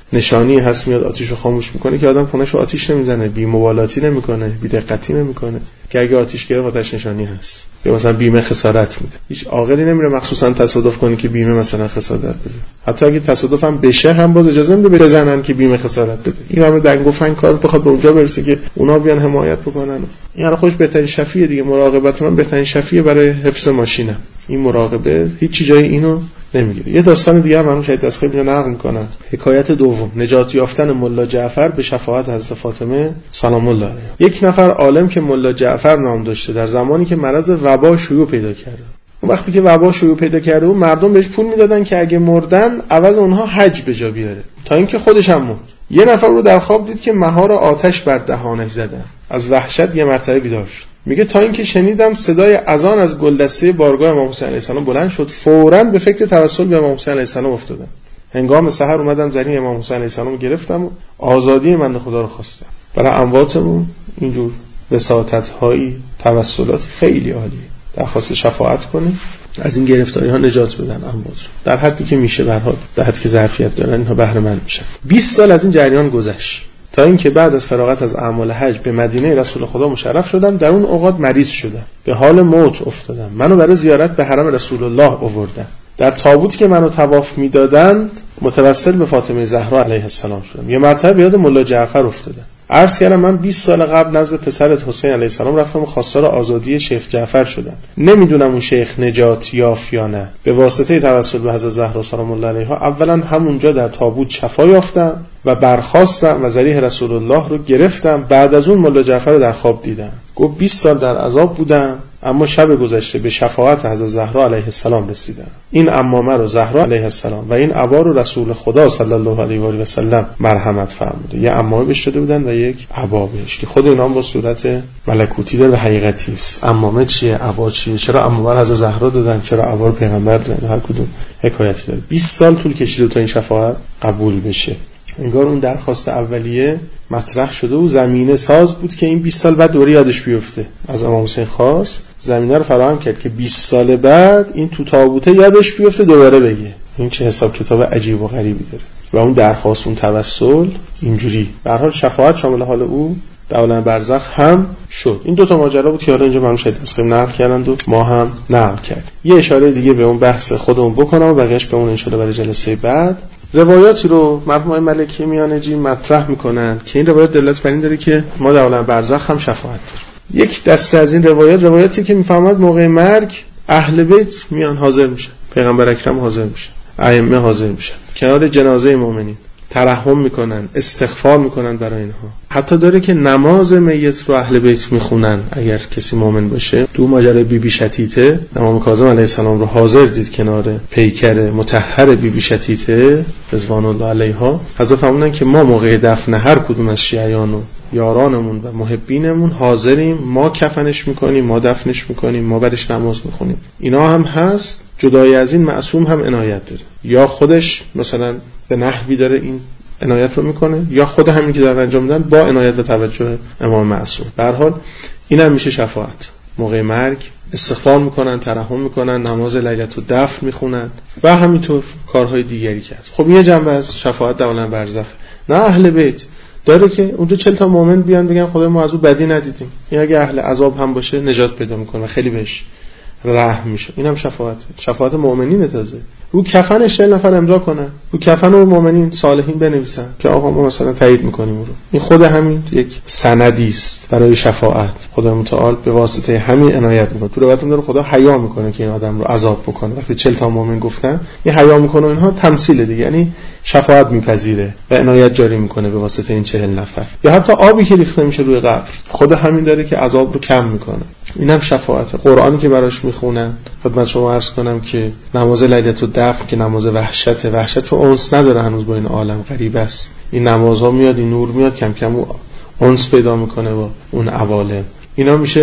نشانی هست میاد آتیشو خاموش میکنه که آدم خونه‌شو آتیش نمیزنه، بی مبالاتی نمیکنه، بی دقتی نمیکنه که اگه آتیش گرفت آتش نشانی هست. یا مثلا بیمه خسارت میده. هیچ عاقلی نمیره مخصوصا تصادف کنه که بیمه مثلا خسارت بده. حتی اگه تصادف هم بشه هم باز اجازه نمیده بزنن که بیمه خسارت بده. این همه دنگ و فنگ کار بخواد به اونجا برسه که اونا بیان حمایت بکنن. این خودش بهترین شفیع دیگه. مراقبت من بهترین شفیع برای حفظ ماشینه. این مراقبه هیچ جای اینو نمیگیره. یه داستان دیگه هم شاید از خیلی نقل میکنن. حکایت دوم، نجات یافتن ملا جعفر به شفاعت حضرت فاطمه سلام الله علیها. یک نفر عالم که ملا جعفر نام داشته در زمانی که مرض وبا شیوع پیدا کرده. اون وقتی که وبا شیوع پیدا کرده و مردم بهش پول میدادن که اگه مردن عوض اونها حج به جا بیاره، تا اینکه خودش هم مرد. یه نفر رو در خواب دید که مهار آتش بر دهانش زدن. از وحشت یه مرتبه بیدار شد. میگه تا اینکه شنیدم صدای اذان از گلدسته بارگاه امام حسین علیه السلام بلند شد، فوراً به فکر توسل به امام حسین علیه السلام افتادم. هنگام سحر اومدم زرین امام حسین علیه السلام گرفتم و آزادی من خدا رو خواستم. برای امواتمون اینجور وساطت‌هایی، توسلات خیلی عالیه. درخواست شفاعت کنیم، از این گرفتاری ها نجات بدن اموات در حدی که میشه، به هر حال در حدی که ظرفیت دارن اینها بهره مند میشن. 20 سال از این جریان گذشت تا اینکه بعد از فراغت از اعمال حج به مدینه رسول خدا مشرف شدم. در اون اوقات مریض شدم، به حال موت افتادم. منو برای زیارت به حرم رسول الله آوردن. در تابوتی که منو طواف میدادند متوسل به فاطمه زهرا علیه السلام شدم. یه مرتبه به یاد ملا جعفر افتادم. عرض کردم من 20 سال قبل نزد پسرت حسین علیه السلام رفتم و خواستار آزادی شیخ جعفر شدم. نمیدونم اون شیخ نجات یافت یا نه. به واسطه توسل به حضرت زهرا سلام الله علیها اولا همونجا در تابوت شفا یافتم و برخاستم و ذریح رسول الله رو گرفتم. بعد از اون ملا جعفر رو در خواب دیدم. گفت 20 سال در عذاب بودم اما شب گذشته به شفاعت حضرت زهرا علیه السلام رسیدم. این عمامه رو زهرا علیه السلام و این عبا رو رسول خدا صلی الله علیه و آله و سلم مرحمت فرموده. یه عمامه بهش داده بودن و یک عبا بهش که خود اینا هم با صورت ملکوتی داره و حقیقتی است. عمامه چیه، عبا چیه، چرا عمامه رو حضرت زهرا دادن، چرا عبا رو پیغمبر دادن، هر کدوم حکایتی داره. 20 سال طول کشید تا این شفاعت قبول بشه. انگار اون درخواست اولیه مطرح شده و زمینه ساز بود که این 20 سال بعد دوره یادش بیفته. از امام حسین خواست زمینه رو فراهم کرد که 20 سال بعد این تو تابوته یادش بیفته دوباره بگه. این چه حساب کتاب عجیب و غریبی داره. و اون درخواست، اون توسل اینجوری به هر حال شفاعت شامل حال او در عالم برزخ هم شد. این دو تا ماجرا بود که حالا اینجا شاید از نقل کردند و ما هم نقل کرد. یه اشاره دیگه به اون بحث خودمون بکنم و بقیه‌اش به اون ان شاءالله برای جلسه بعد. روایاتی رو مرحوم ملکی میانجی مطرح میکنن که این روایت دلالت بر این داره که ما در عالم برزخ هم شفاعت داریم. یک دسته از این روایاتی که میفهمد موقع مرگ اهل بیت میان حاضر میشه، پیغمبر اکرم حاضر میشه، ائمه حاضر میشن کنار جنازه مؤمنین، ترحم میکنن، استغفار میکنن برای اینها. حتی داره که نماز میت رو اهل بیت میخونن اگر کسی مؤمن باشه. تو ماجرای بیبی شتیته امام کاظم علیه السلام رو حاضر دید کنار پیکر مطهر بیبی شتیته رضوان الله علیها. حضرت فرمودن که ما موقع دفن هر کدوم از شیعیان و یارانمون و محبینمون حاضریم، ما کفنش میکنیم، ما دفنش میکنیم، ما برش نماز میخونیم. اینا هم هست. جدای از این معصوم هم عنایت داره، یا خودش مثلا به نحوی داره این عنایت رو میکنه یا خود همین که دارن انجام میدن با عنایت و توجه امام معصوم. به هر حال این هم میشه شفاعت. موقع مرگ استغفار میکنن، ترحم میکنن، نماز لیلت و دفن میخونن و همینطور کارهای دیگری کرد. خب یه جنبه از شفاعت در عالم برزخ. نه اهل بیت داره که اونجا 40 تا مؤمن بیان بگن خدای ما از او بدی ندیدیم. این اگه اهل عذاب هم باشه نجات پیدا میکنه و خیلی بهش رحم میشه. اینم شفاعت مؤمنین تازه. رو کفنش 40 نفر امضا کنن، رو کفن و مؤمنین صالحین بنویسن که آقا ما مثلا تایید میکنیم اون رو. این خود همین یک سندی است برای شفاعت. خدا متعال به واسطه همین عنایت میکنه. تو روایت داره خدا حیا میکنه که این آدم رو عذاب بکنه. وقتی 40 تا مؤمن گفتن این حیا میکنه، اینها تمثیل دیگه، یعنی شفاعت میپذیره و عنایت جاری میکنه به واسطه این 40 نفر. یا حتی آبی که ریخته میشه روی قبر خود همین داره که عذاب رو کم میکنه. اینم شفاعت. قرآنی که براش میخونن خدمت شما عرض کنم که نماز لیلت و دفن که نماز وحشت رو انس نداره هنوز با این عالم، غریب است. این نمازها میاد، این نور میاد، کم کم انس پیدا میکنه با اون عوالم. اینا میشه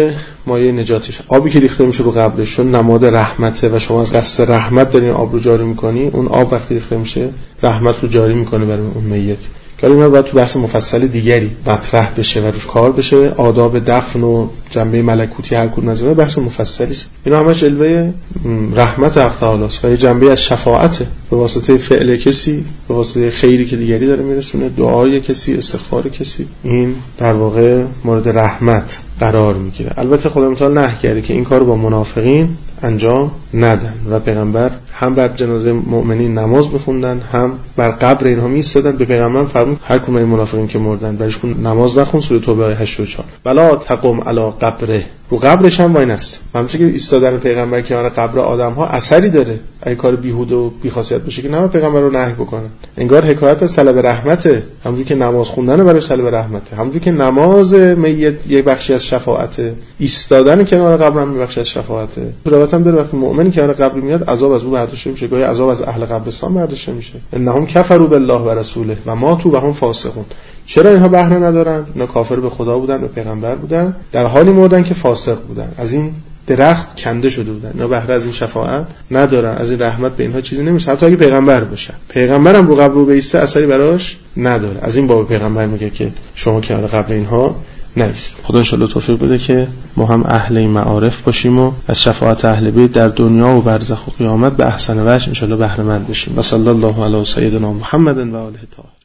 مایه نجاتش. آبی که ریخته میشه رو قبرش چون نماد رحمته و شما از قصد رحمت دارین آب رو جاری میکنی، اون آب وقتی ریخته میشه رحمت رو جاری میکنه برای اون میت. که اینا باید تو بحث مفصل دیگری مطرح بشه و روش کار بشه. آداب دفن و جنبه ملکوتی هر کدوم از اینا بحث مفصلی است. اینا همش جلوه رحمت حق تعالی است و یه جنبه از شفاعت به واسطه فعل کسی، به واسطه خیری که دیگری داره میرسونه، دعای کسی، استغفار کسی، این در واقع مورد رحمت قرار میگیره. البته خدا متعال نهی کرده که این کارو با منافقین انجام ندن و پیغمبر هم بر جنازه مؤمنین نماز بخوندن، هم بر قبر اینها میایستادن. به پیغمبر فرمود هر کدوم این منافقین که مردن برایشون نماز نخون، سوره توبه 84. بلا تقم علی قبره، رو قبرش هم وای نست. همونطور که ایستادن پیغمبر کنار قبر آدم‌ها اثری داره، اگه کار بیهوده و بی‌خاصیت باشه که نه پیغمبر رو نهی بکنن. انگار حکایت از طلب رحمته، همونجوری که نماز خوندن برای طلب رحمته، همونجوری که نماز میت یک بخشی از شفاعته، ایستادن کنار قبر هم یک بخشی از شفاعته. رابط هم داره وقتی مؤمن کنار قبر میاد عذاب از او برداشته میشه، گاهی عذاب از اهل قبرستان برداشته میشه. انهم کفروا بالله و رسوله و ماتوا و هم فاسقون. چرا اینها بهره ندارن؟ اینا کافر به خدا بودن و پیغمبر بودن، در حالی مردن که فاسق بودن، از این درخت کنده شده بودن. اینا بهره از این شفاعت ندارن، از این رحمت به اینها چیزی نمیشه. حتی اگه پیغمبر باشن، پیغمبرم رو قبر رو بیسته اثری براش نداره. از این باب پیغمبر میگه که شما کنار قبر اینها نایست. خدا ان شاءالله توفیق بده که ما هم اهل این معارف باشیم و از شفاعت اهل بیت در دنیا و برزخ و قیامت به احسن وجه ان شاءالله بهره مند بشیم. و صلی الله علی سیدنا محمد و آله طاهرین.